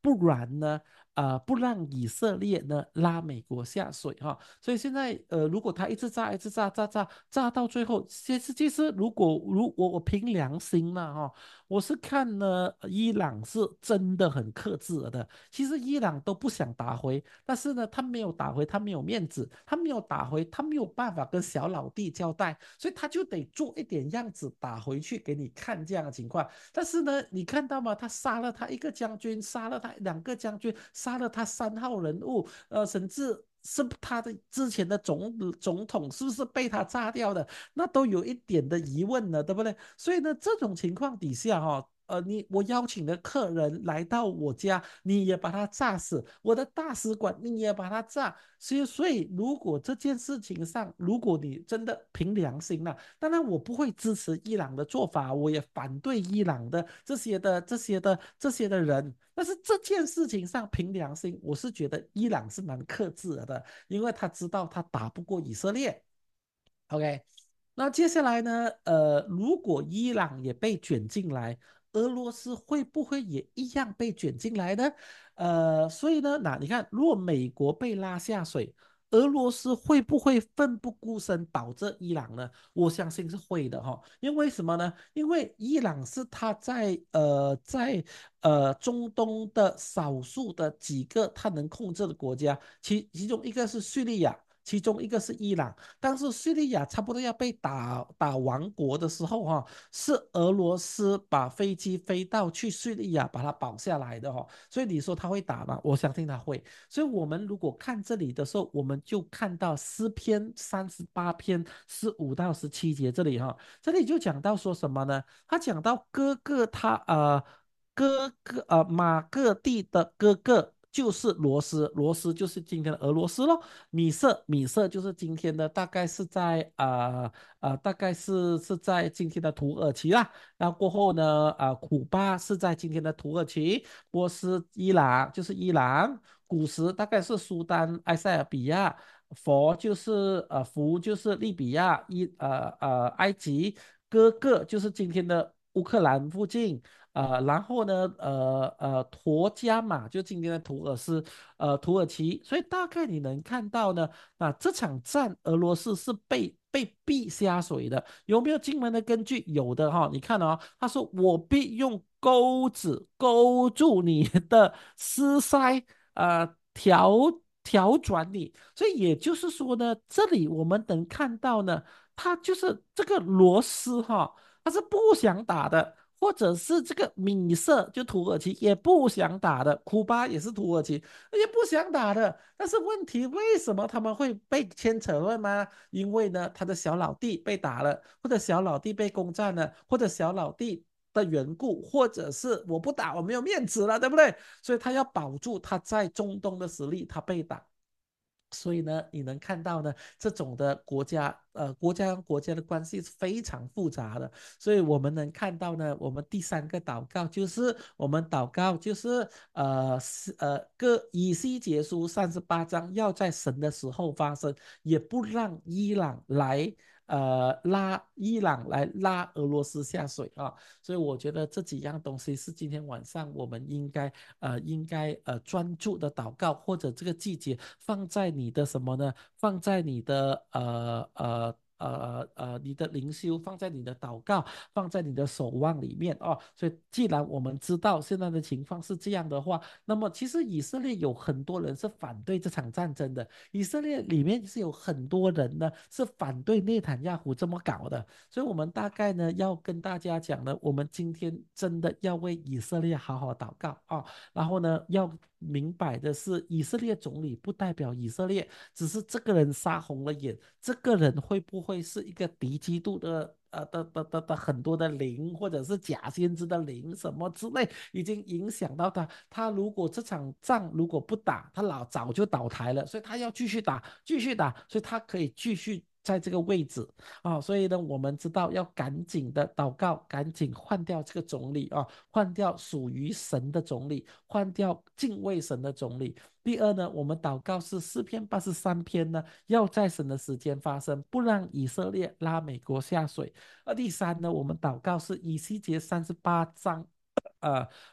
不然呢，呃，不让以色列呢拉美国下水哈。所以现在呃，如果他一直炸，一直炸，炸炸炸到最后，其实其实如果如我我凭良心嘛哈，我是看呢伊朗是真的很克制了的。其实伊朗都不想打回，但是呢，他没有打回，他没有面子，他没有打回，他没有办法跟小老弟交代，所以他就得做一点样子打回去给你看这样的情况。但是呢，你看到吗？他杀了他一个将军，杀了他两个将军，杀了他三号人物，呃，甚至是他的之前的总总统是不是被他炸掉的？那都有一点的疑问了，对不对？所以呢，这种情况底下哈、哦。呃，你我邀请的客人来到我家，你也把他炸死；我的大使馆你也把他炸。所以，所以如果这件事情上，如果你真的凭良心了，当然我不会支持伊朗的做法，我也反对伊朗的这些的这些的这些的人。但是这件事情上，凭良心，我是觉得伊朗是蛮克制的，因为他知道他打不过以色列。OK，那接下来呢？呃，如果伊朗也被卷进来，俄罗斯会不会也一样被卷进来呢？呃，所以呢，那你看，如果美国被拉下水，俄罗斯会不会奋不顾身保着伊朗呢？我相信是会的哈。因为什么呢？因为伊朗是他在呃在呃中东的少数的几个他能控制的国家，其其中一个是叙利亚。其中一个是伊朗，但是叙利亚差不多要被打打亡国的时候哈、哦，是俄罗斯把飞机飞到去叙利亚把它保下来的哈、哦，所以你说他会打吗？我相信他会。所以我们如果看这里的时候，我们就看到诗篇三十八篇十五到十七节这里哈、哦，这里就讲到说什么呢？他讲到哥哥他呃哥哥呃马各地的哥哥。就是罗斯，罗斯就是今天的俄罗斯咯。米色，米色就是今天的大概是在呃呃大概是是在今天的土耳其啦。然后过后呢，呃，古巴是在今天的土耳其，波斯、伊朗就是伊朗，古时大概是苏丹、埃塞俄比亚，佛就是呃福就是利比亚，伊呃呃埃及，哥哥就是今天的乌克兰附近。呃，然后呢，呃呃，陀加马就今天的土耳其，呃，土耳其，所以大概你能看到呢，啊，这场战俄罗斯是被被逼下水的，有没有经文的根据？有的哈，你看哦，他说我必用钩子勾住你的丝腮，呃，调调转你，所以也就是说呢，这里我们能看到呢，他就是这个罗斯哈，他是不想打的。或者是这个米色就土耳其也不想打的，库巴也是土耳其也不想打的。但是问题为什么他们会被牵扯了吗？因为呢，他的小老弟被打了，或者小老弟被攻占了，或者小老弟的缘故，或者是我不打我没有面子了，对不对？所以他要保住他在中东的实力，他被打。所以呢，你能看到呢，这种的国家，呃，国家跟国家的关系是非常复杂的。所以我们能看到呢，我们第三个祷告就是我们祷告就是呃是呃各以西结书三十八章要在神的时候发生，也不让伊朗来呃拉伊朗来拉俄罗斯下水啊。所以我觉得这几样东西是今天晚上我们应该呃应该呃专注的祷告，或者这个季节放在你的什么呢？放在你的呃呃。呃呃，你的灵修放在你的祷告，放在你的守望里面哦。所以，既然我们知道现在的情况是这样的话，那么其实以色列有很多人是反对这场战争的。以色列里面是有很多人呢是反对内塔尼亚胡这么搞的。所以我们大概呢要跟大家讲呢，我们今天真的要为以色列好好祷告啊。然后呢，要明白的是，以色列总理不代表以色列，只是这个人杀红了眼，这个人会不会是一个敌基督的？呃的的的的很多的灵，或者是假先知的灵什么之类，已经影响到他。他如果这场仗如果不打，他老早就倒台了，所以他要继续打，继续打，所以他可以继续在这个位置啊。所以呢，我们知道要赶紧的祷告，赶紧换掉这个总理啊，换掉属于神的总理，换掉敬畏神的总理。第二呢，我们祷告是诗篇八十三篇呢，要在神的时间发生，不让以色列拉美国下水。而第三呢，我们祷告是以西结三十八章，呃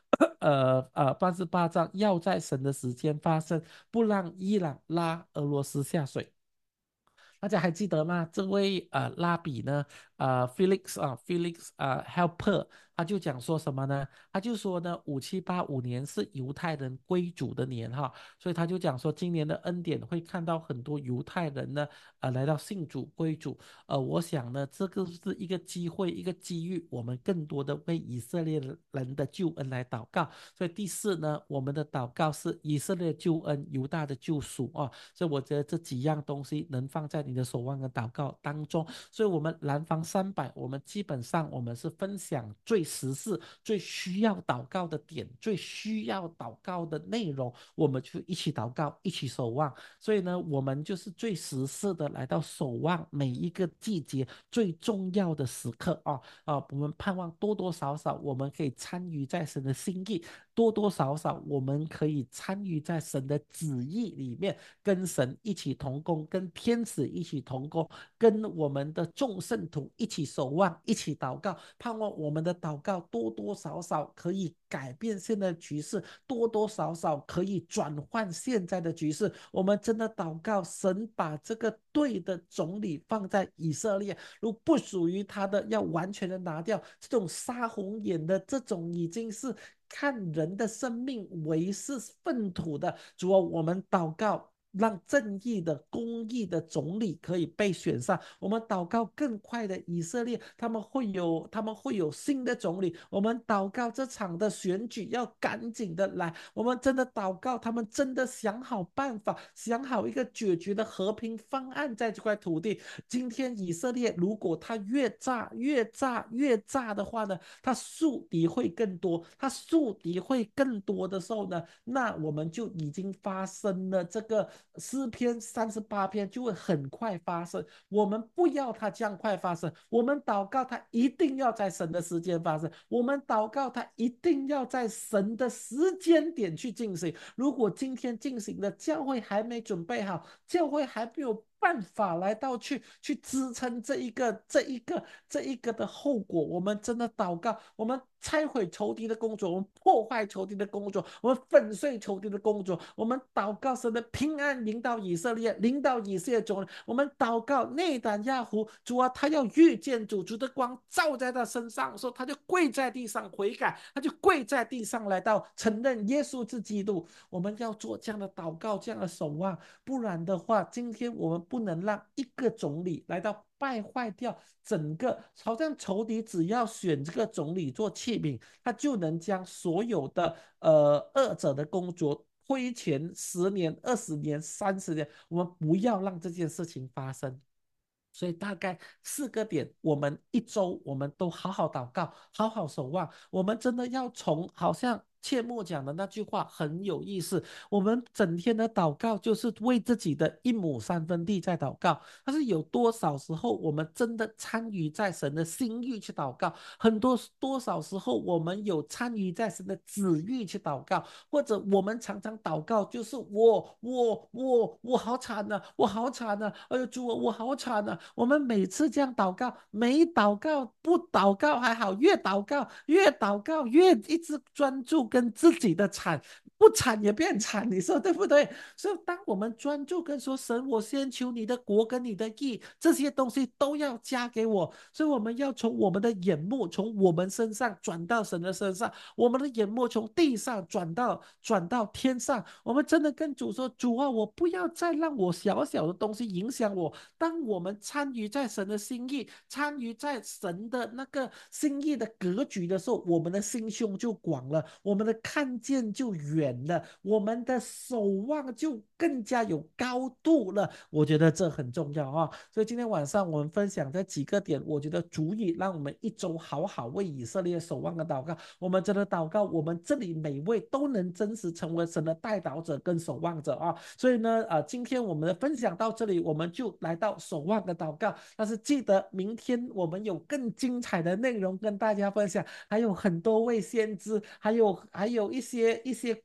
呃呃八十八章要在神的时间发生，不让伊朗拉俄罗斯下水。大家还记得吗？这位呃拉比呢，呃 Felix 啊，Felix 啊 Helper，他就讲说什么呢？他就说呢，五七八五年是犹太人归主的年哈，所以他就讲说，今年的恩典会看到很多犹太人呢，呃，来到信主归主。呃，我想呢，这个是一个机会，一个机遇，我们更多的为以色列人的救恩来祷告。所以第四呢，我们的祷告是以色列救恩、犹大的救赎啊。所以我觉得这几样东西能放在你的守望跟祷告当中。所以我们蓝方三百，我们基本上我们是分享最时事、最需要祷告的点、最需要祷告的内容，我们就一起祷告，一起守望。所以呢，我们就是最时事的来到守望每一个季节最重要的时刻啊啊！我们盼望多多少少我们可以参与在神的心意，多多少少我们可以参与在神的旨意里面，跟神一起同工，跟天使一起同工，跟我们的众圣徒一起守望，一起祷告，盼望我们的祷告多多少少可以改变现在的局势，多多少少可以转换现在的局势。我们真的祷告，神把这个对的总理放在以色列，如果不属于他的，要完全的拿掉。这种杀红眼的，这种已经是看人的生命为是粪土的。主啊，我们祷告，让正义的、公义的总理可以被选上。我们祷告更快的以色列，他们会有他们会有新的总理。我们祷告这场的选举要赶紧的来。我们真的祷告，他们真的想好办法，想好一个解决的和平方案在这块土地。今天以色列如果他越炸越炸越炸的话呢，他树敌会更多，他树敌会更多的时候呢，那我们就已经发生了这个诗篇三十八篇就会很快发生。我们不要它这样快发生，我们祷告它一定要在神的时间发生，我们祷告它一定要在神的时间点去进行。如果今天进行的教会还没准备好，教会还没有办法来到去去支撑这一个这一个这一个的后果，我们真的祷告，我们拆毁仇敌的工作，我们破坏仇敌的工作，我们粉碎仇敌的工作，我们祷告神的平安临到以色列，临到以色列中，我们祷告内胆亚胡，主啊，他要遇见主，主的光照在他身上，说他就跪在地上悔改，他就跪在地上来到承认耶稣是基督。我们要做这样的祷告，这样的守望，不然的话，今天我们不能让一个总理来到败坏掉整个，好像仇敌只要选这个总理做器皿，他就能将所有的呃恶者的工作推前十年、二十年、三十年，我们不要让这件事情发生。所以大概四个点，我们一周我们都好好祷告，好好守望。我们真的要从好像切莫讲的那句话很有意思，我们整天的祷告就是为自己的一亩三分地在祷告，但是有多少时候我们真的参与在神的心意去祷告？很多多少时候我们有参与在神的旨意去祷告，或者我们常常祷告就是我我我我好惨啊，我好惨啊，哎呦主啊，我好惨啊！我们每次这样祷告，没祷告不祷告还好，越祷告越祷告越一直专注跟自己的惨，不惨也变惨，你说对不对？所以当我们专注跟说神，我先求你的国跟你的义，这些东西都要加给我。所以我们要从我们的眼目从我们身上转到神的身上，我们的眼目从地上转到转到天上。我们真的跟主说，主啊，我不要再让我小小的东西影响我。当我们参与在神的心意，参与在神的那个心意的格局的时候，我们的心胸就广了，我们的看见就远了，我们的守望就更加有高度了。我觉得这很重要啊。所以今天晚上我们分享这几个点，我觉得足以让我们一周好好为以色列守望的祷告。我们真的祷告，我们这里每位都能真实成为神的代祷者跟守望者啊。所以呢，呃，今天我们的分享到这里，我们就来到守望的祷告。但是记得明天我们有更精彩的内容跟大家分享，还有很多位先知，还有还有一些一些故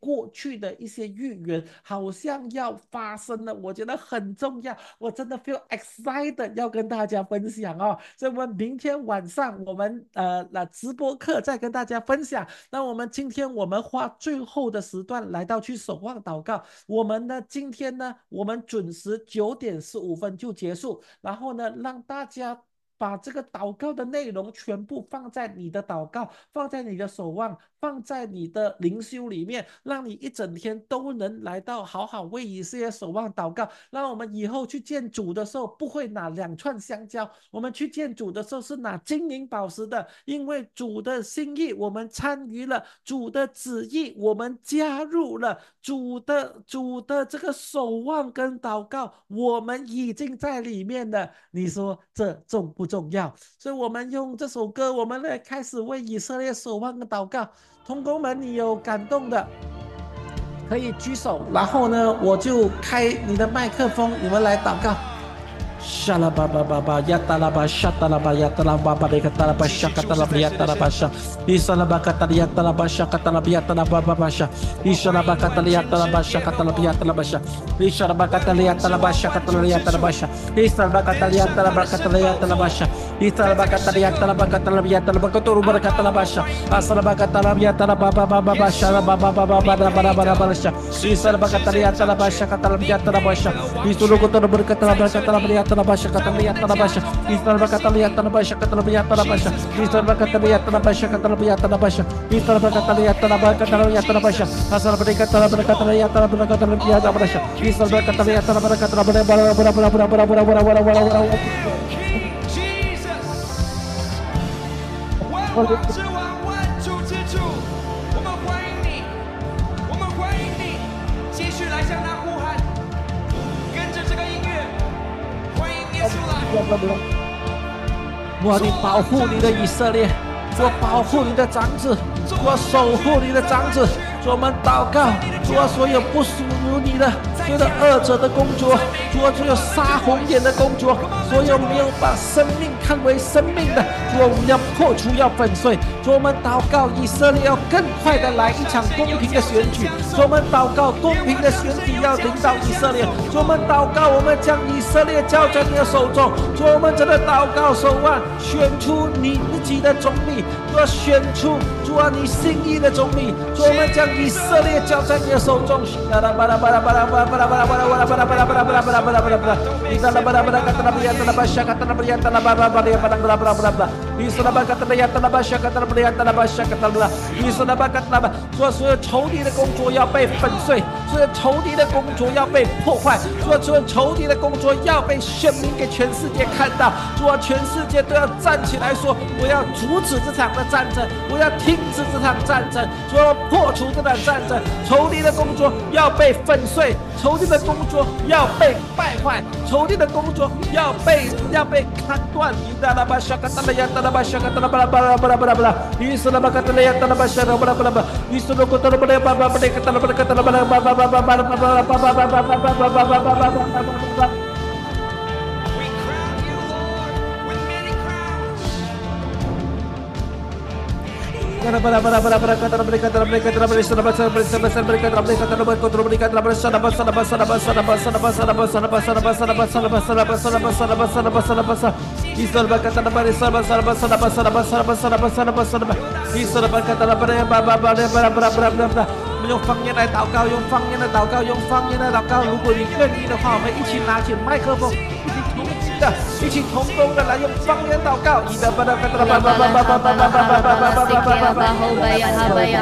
过去的一些预言好像要发生了，我觉得很重要，我真的 feel excited 要跟大家分享哦。所以我们明天晚上我们呃那直播课再跟大家分享。那我们今天我们花最后的时段来到去守望祷告。我们呢今天呢我们准时九点十五分就结束，然后呢让大家把这个祷告的内容全部放在你的祷告，放在你的守望，放在你的灵修里面，让你一整天都能来到好好为以色列守望祷告。让我们以后去见主的时候不会拿两串香蕉，我们去见主的时候是拿金银宝石的，因为主的心意我们参与了，主的旨意我们加入了，主的主的这个守望跟祷告我们已经在里面了。你说这重不重要？所以我们用这首歌，我们来开始为以色列守望跟祷告。同工们，你有感动的可以举手，然后呢我就开你的麦克风，你们来祷告。沙拉巴巴巴巴亚达拉巴沙达拉巴亚达拉巴巴雷卡达拉巴沙卡达拉巴亚达拉巴沙伊沙拉巴卡达利亚达拉巴沙卡达拉巴亚达拉巴巴巴沙伊沙拉巴卡达利亚达拉巴沙卡达拉巴亚达拉巴沙伊沙拉巴卡达利亚达拉巴沙卡达拉巴亚达拉巴沙伊沙拉巴卡达利亚达拉巴卡达利亚达拉巴沙伊沙拉巴卡达利亚达拉巴卡达拉巴亚达拉巴卡多鲁巴卡达拉巴沙阿沙拉巴卡达拉巴亚达拉巴巴巴巴巴沙拉巴巴巴巴巴巴巴巴巴沙伊沙拉巴卡达利亚达拉巴沙卡达拉巴亚达拉巴沙伊苏鲁卡多鲁巴卡达拉巴沙卡达拉巴亚达拉巴沙卡达拉巴亚达拉巴沙伊沙拉巴卡达利亚达拉巴沙卡达拉巴亚达拉巴沙伊沙拉巴卡达利亚达拉巴沙卡达拉巴亚达拉巴沙伊沙拉巴卡达利亚达拉巴卡达拉巴亚达拉巴沙阿沙拉巴卡达拉巴卡达利亚达拉巴卡达拉巴亚达拉巴沙伊沙拉巴卡达利亚达拉巴卡达拉巴巴巴巴巴巴巴巴巴巴巴巴万王之王，万主之主，我们欢迎你，我们欢迎你，继续来向他呼喊，跟着这个音乐，欢迎耶稣来。 我你保护你的以色列，我保护你的长子，我守护你的长子。我们祷告，主啊，所有不属于你的，所有的恶者的工作，主啊，所有杀红眼的工作，所有没有把生命看为生命的，主啊，我们要破除，要粉碎。主，我们祷告，以色列要更快的来一场公平的选举。主，我们祷告，公平的选举要领导以色列。主，我们祷告，我们将以色列交在你的手中。主，我们真的祷告，守望，选出你自己的总理，主啊，选出主啊你心意的总理。主，我们将以色列交在你的手中。巴拉巴拉巴拉巴拉巴拉巴拉巴拉巴拉巴拉巴拉巴拉巴拉巴拉巴拉巴拉巴拉巴拉，伊达拉巴拉巴拉卡达拉巴亚达拉巴沙卡达拉巴亚达拉巴拉巴拉巴拉巴拉巴拉巴拉巴拉，伊斯拉巴卡达拉亚达拉巴沙卡达拉巴亚达拉巴沙卡达拉，伊斯拉巴卡达拉巴，说所有仇敌的工作要被粉碎，所有仇敌的工作要被破坏，说所有仇敌的工作要被显明给全世界看到，说全世界都要站起来说，我要阻止这场的战争，我要停止这场战争，说破除这场战争，仇敌的工作要被粉碎，仇敌的工作要被败坏，仇敌的工作要被要被砍断。伊达拉巴沙卡达拉亚达拉巴沙卡达拉巴拉巴拉巴拉巴拉巴拉，伊斯拉巴卡达拉亚达拉巴沙拉巴拉巴拉巴拉，伊斯拉库达拉巴拉巴拉巴拉卡达拉巴拉卡达拉巴拉巴拉巴拉巴拉巴拉巴拉巴拉巴拉巴拉巴拉巴拉巴拉巴拉巴拉。 We crown you, Lord, with many crowns. 巴拉巴拉巴拉巴拉巴拉卡达拉巴拉卡达拉巴拉卡达拉巴拉沙拉巴沙拉巴沙拉沙拉巴拉卡达拉巴拉卡达拉巴拉卡达拉巴拉卡达拉巴拉沙拉巴沙拉巴沙拉巴沙拉巴沙拉巴沙拉巴沙拉巴沙拉巴沙拉巴沙拉巴沙拉巴沙拉巴沙拉巴沙拉巴沙拉巴沙，伊斯拉巴卡达拉巴拉沙拉巴沙拉巴沙拉巴沙拉巴沙拉巴沙拉巴沙拉巴沙拉巴，伊斯拉巴卡达拉巴拉巴拉巴拉巴拉巴拉巴拉巴拉巴拉。我们用方言来祷告，用方言来祷告，用方言来祷告。如果你愿意的话，我们一起拿起麦克风，一起同心的，一起同工的来用方言祷告。伊的巴拉巴拉巴拉巴拉巴拉巴拉巴拉巴拉巴拉巴拉巴拉巴拉。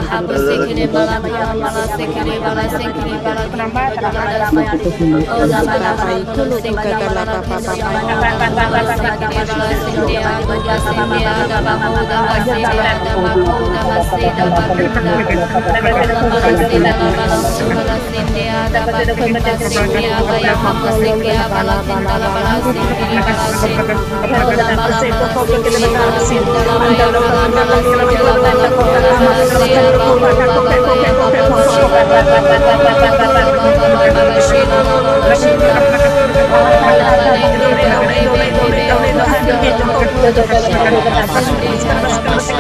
Thank you.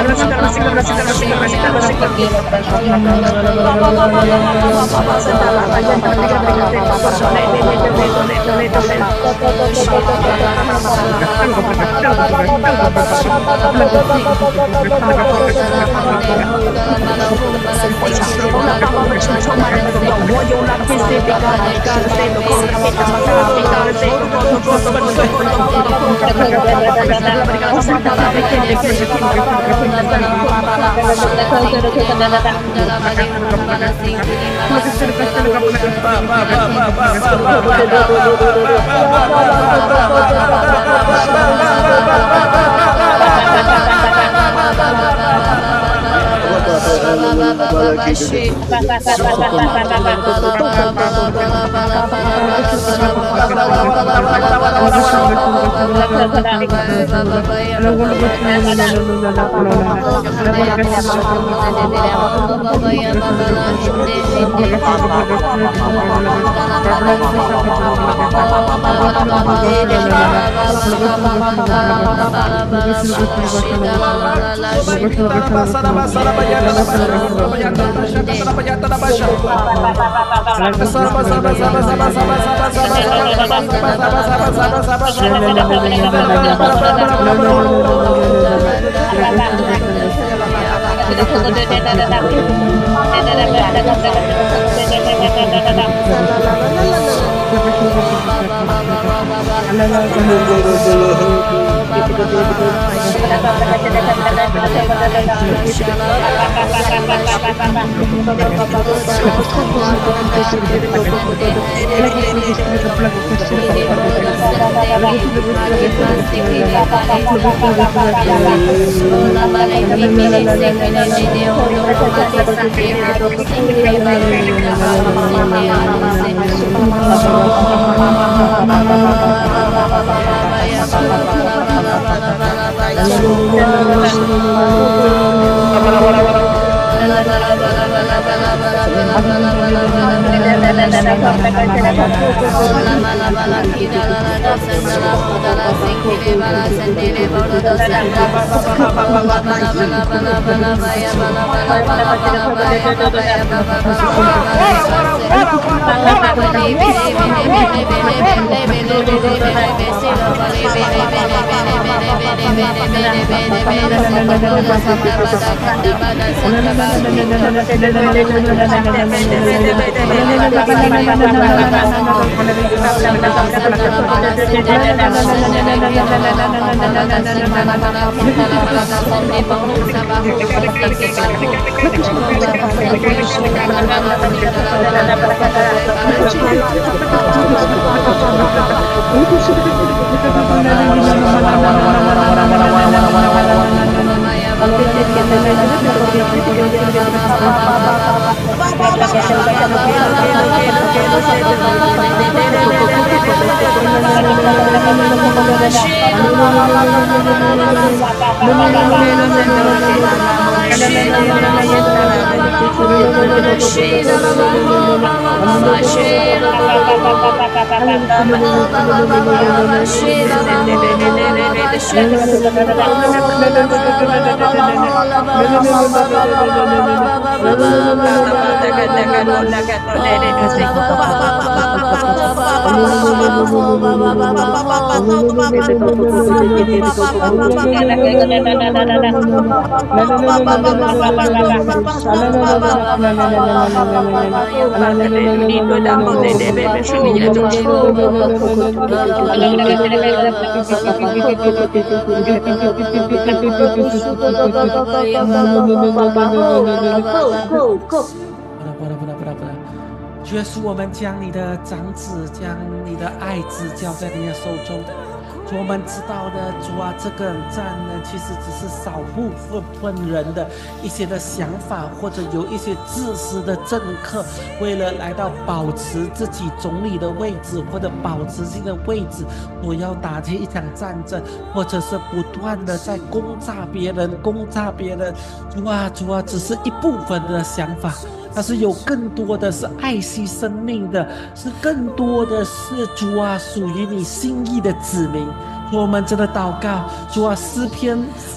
主耶稣，我们将你的长子，将你的爱子交在你的手中。主，我们知道的，主啊，这个战呢，其实只是少部分分人的一些的想法，或者有一些自私的政客，为了来到保持自己总理的位置，或者保持自己的位置，我要打这一场战争，或者是不断的在攻炸别人，攻炸别人。主啊，主啊，只是一部分的想法。但是有更多的是爱惜生命的，是更多的是主啊，属于你心意的子民。主，我们真的祷告，主啊，诗篇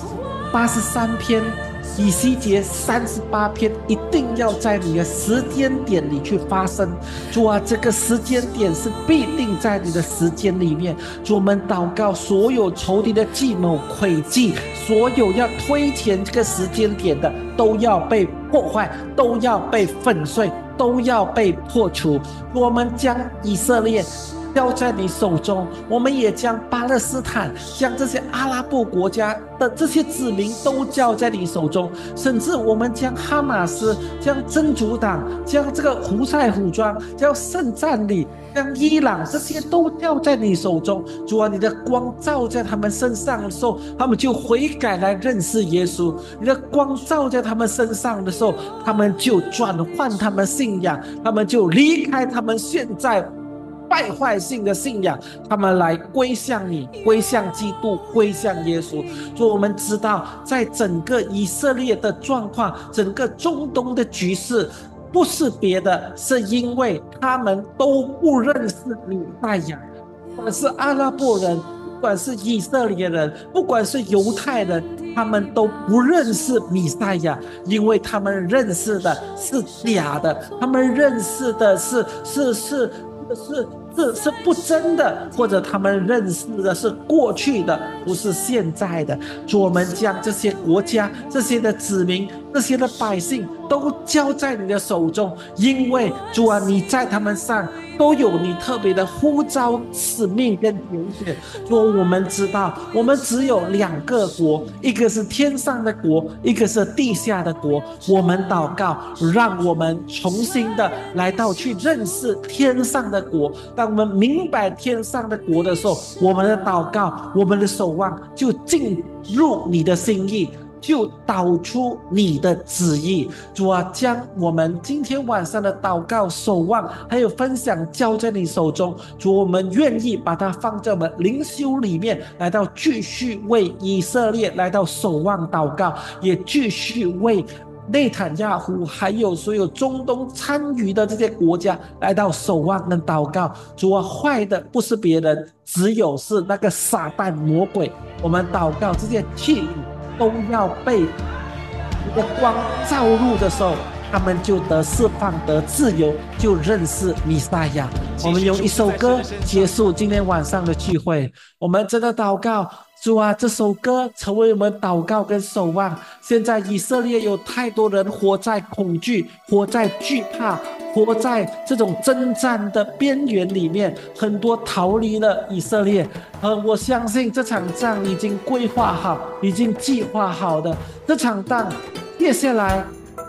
八十三篇，以西结三十八篇，一定要在你的时间点里去发生。主啊，这个时间点是必定在你的时间里面。主，我们祷告，所有仇敌的计谋诡计，所有要推前这个时间点的，都要被破坏，都要被粉碎，都要被破除。我们将以色列交在你手中，我们也将巴勒斯坦，将这些阿拉伯国家的这些子民都交在你手中，甚至我们将哈马斯、将真主党、将这个胡塞武装、将圣战里、将伊朗，这些都交在你手中。主啊，你的光照在他们身上的时候，他们就悔改来认识耶稣；你的光照在他们身上的时候，他们就转换他们信仰，他们就离开他们现在败坏性的信仰，他们来归向你，归向基督，归向耶稣。所以我们知道，在整个以色列的状况，整个中东的局势，不是别的，是因为他们都不认识弥赛亚。不管是阿拉伯人，不管是以色列人，不管是犹太人，他们都不认识弥赛亚，因为他们认识的是假的，他们认识的是是是是是是不真的，或者他们认识的是过去的，不是现在的。主，我们将这些国家、这些的子民、这些的百姓都交在你的手中，因为主啊，你在他们上都有你特别的呼召、使命跟拣选。主，我们知道，我们只有两个国，一个是天上的国，一个是地下的国。我们祷告，让我们重新的来到去认识天上的国。当我们明白天上的国的时候，我们的祷告，我们的守望就进入你的心意，就导出你的旨意。主啊，将我们今天晚上的祷告、守望还有分享交在你手中。主，我们愿意把它放在我们灵修里面，来到继续为以色列来到守望祷告，也继续为内坦亚胡还有所有中东参与的这些国家来到守望跟祷告。主啊，坏的不是别人，只有是那个撒旦魔鬼。我们祷告，这些器皿都要被你的光照入的时候，他们就得释放，得自由，就认识弥赛亚。我们用一首歌结束今天晚上的聚会。我们真的祷告，主啊，这首歌成为我们祷告跟守望。现在以色列有太多人活在恐惧，活在惧怕，活在这种征战的边缘里面，很多逃离了以色列。而我相信这场仗已经规划好，已经计划好的。这场仗接下来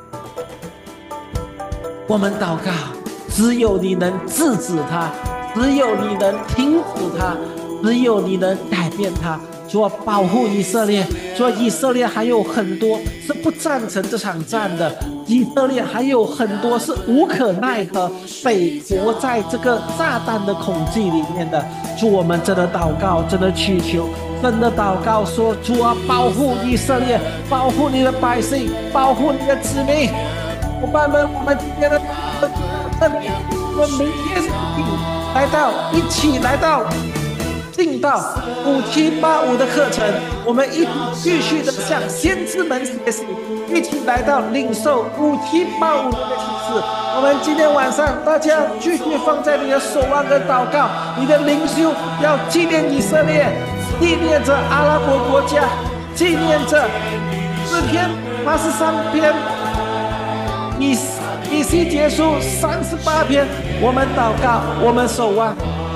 我们祷告，只有你能制止他，只有你能停止他，只有你能改变他。主啊，保护以色列。主啊，以色列还有很多是不赞成这场战的，以色列还有很多是无可奈何，被活在这个炸弹的恐惧里面的。主，我们真的祷告，真的祈求，真的祷告说，主啊，保护以色列，保护你的百姓，保护你的子民。伙伴们，我们今天的这里，我们明天来到一起来到进到五七八五的课程，我们一起继续的向先知们学习，一起来到领受五七八五的启示。我们今天晚上大家继续放在你的守望跟祷告，你的灵修要纪念以色列，纪念着阿拉伯国家，纪念着诗篇八十三篇。以以西结束三十八篇，我们祷告，我们守望。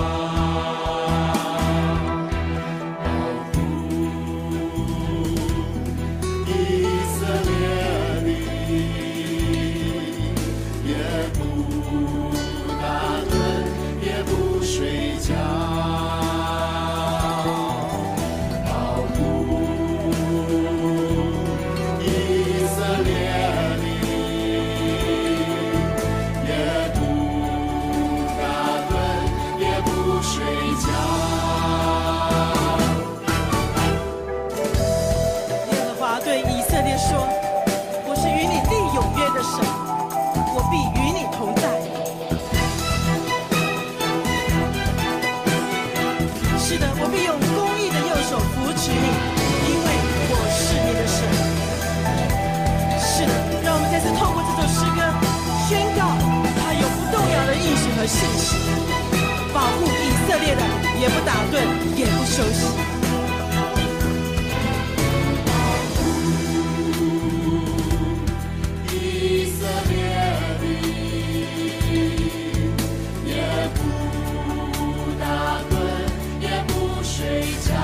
以色列里也不打盹，也不睡觉，保护以色列。 说，我是与你立永约的神，我必与你同在。是的，我必用公义的右手扶持你，因为我是你的神。 和信实，保护以色列的，也不打盹，也不休息。 以色列的，也不打盹，也不睡觉。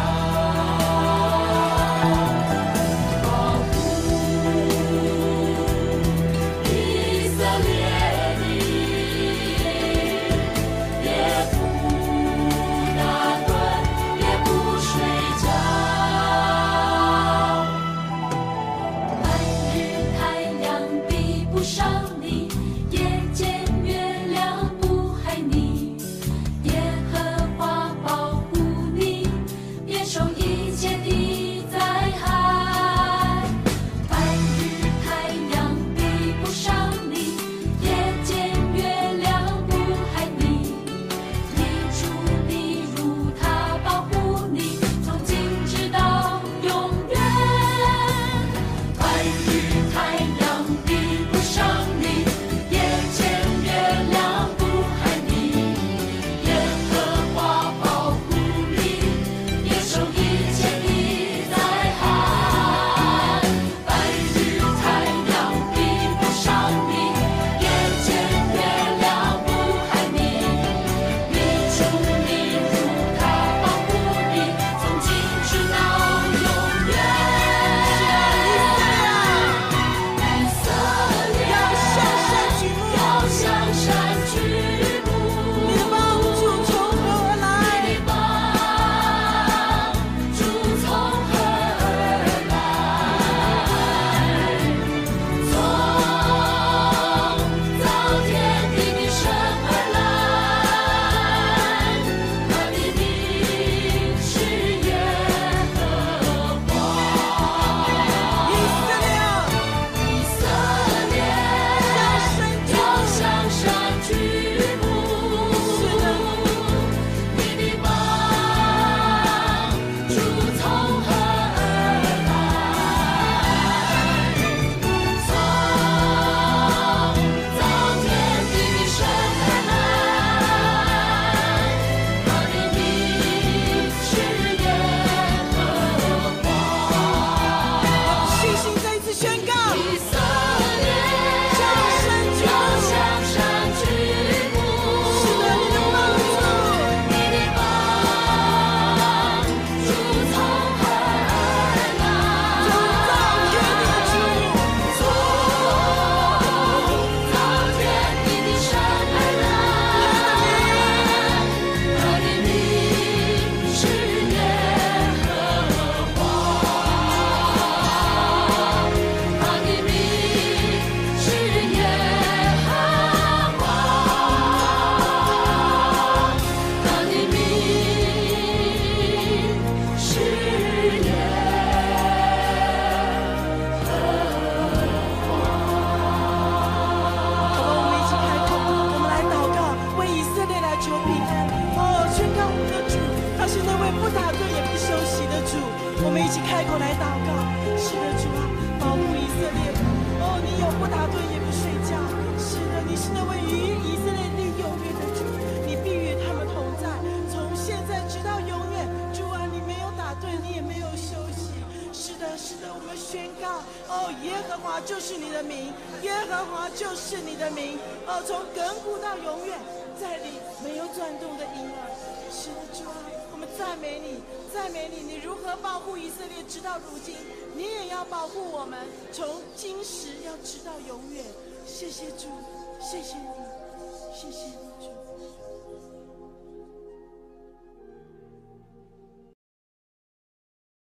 我们一起开口来祷告。是的，主啊，保护以色列。哦，你有不打盹也不睡觉。是的，你是那位与以色列立永约的主，你必与他们同在，从现在直到永远。主啊，你没有打盹，你也没有休息。是的，是的，我们宣告，哦，耶和华就是你的名，耶和华就是你的名。哦，从亘古到永远，在你没有转动的婴儿。是的，主啊，我们赞美你，赞美你，你如何保护以色列直到如今，你也要保护我们，从今时要直到永远。谢谢主，谢谢你，谢谢你主。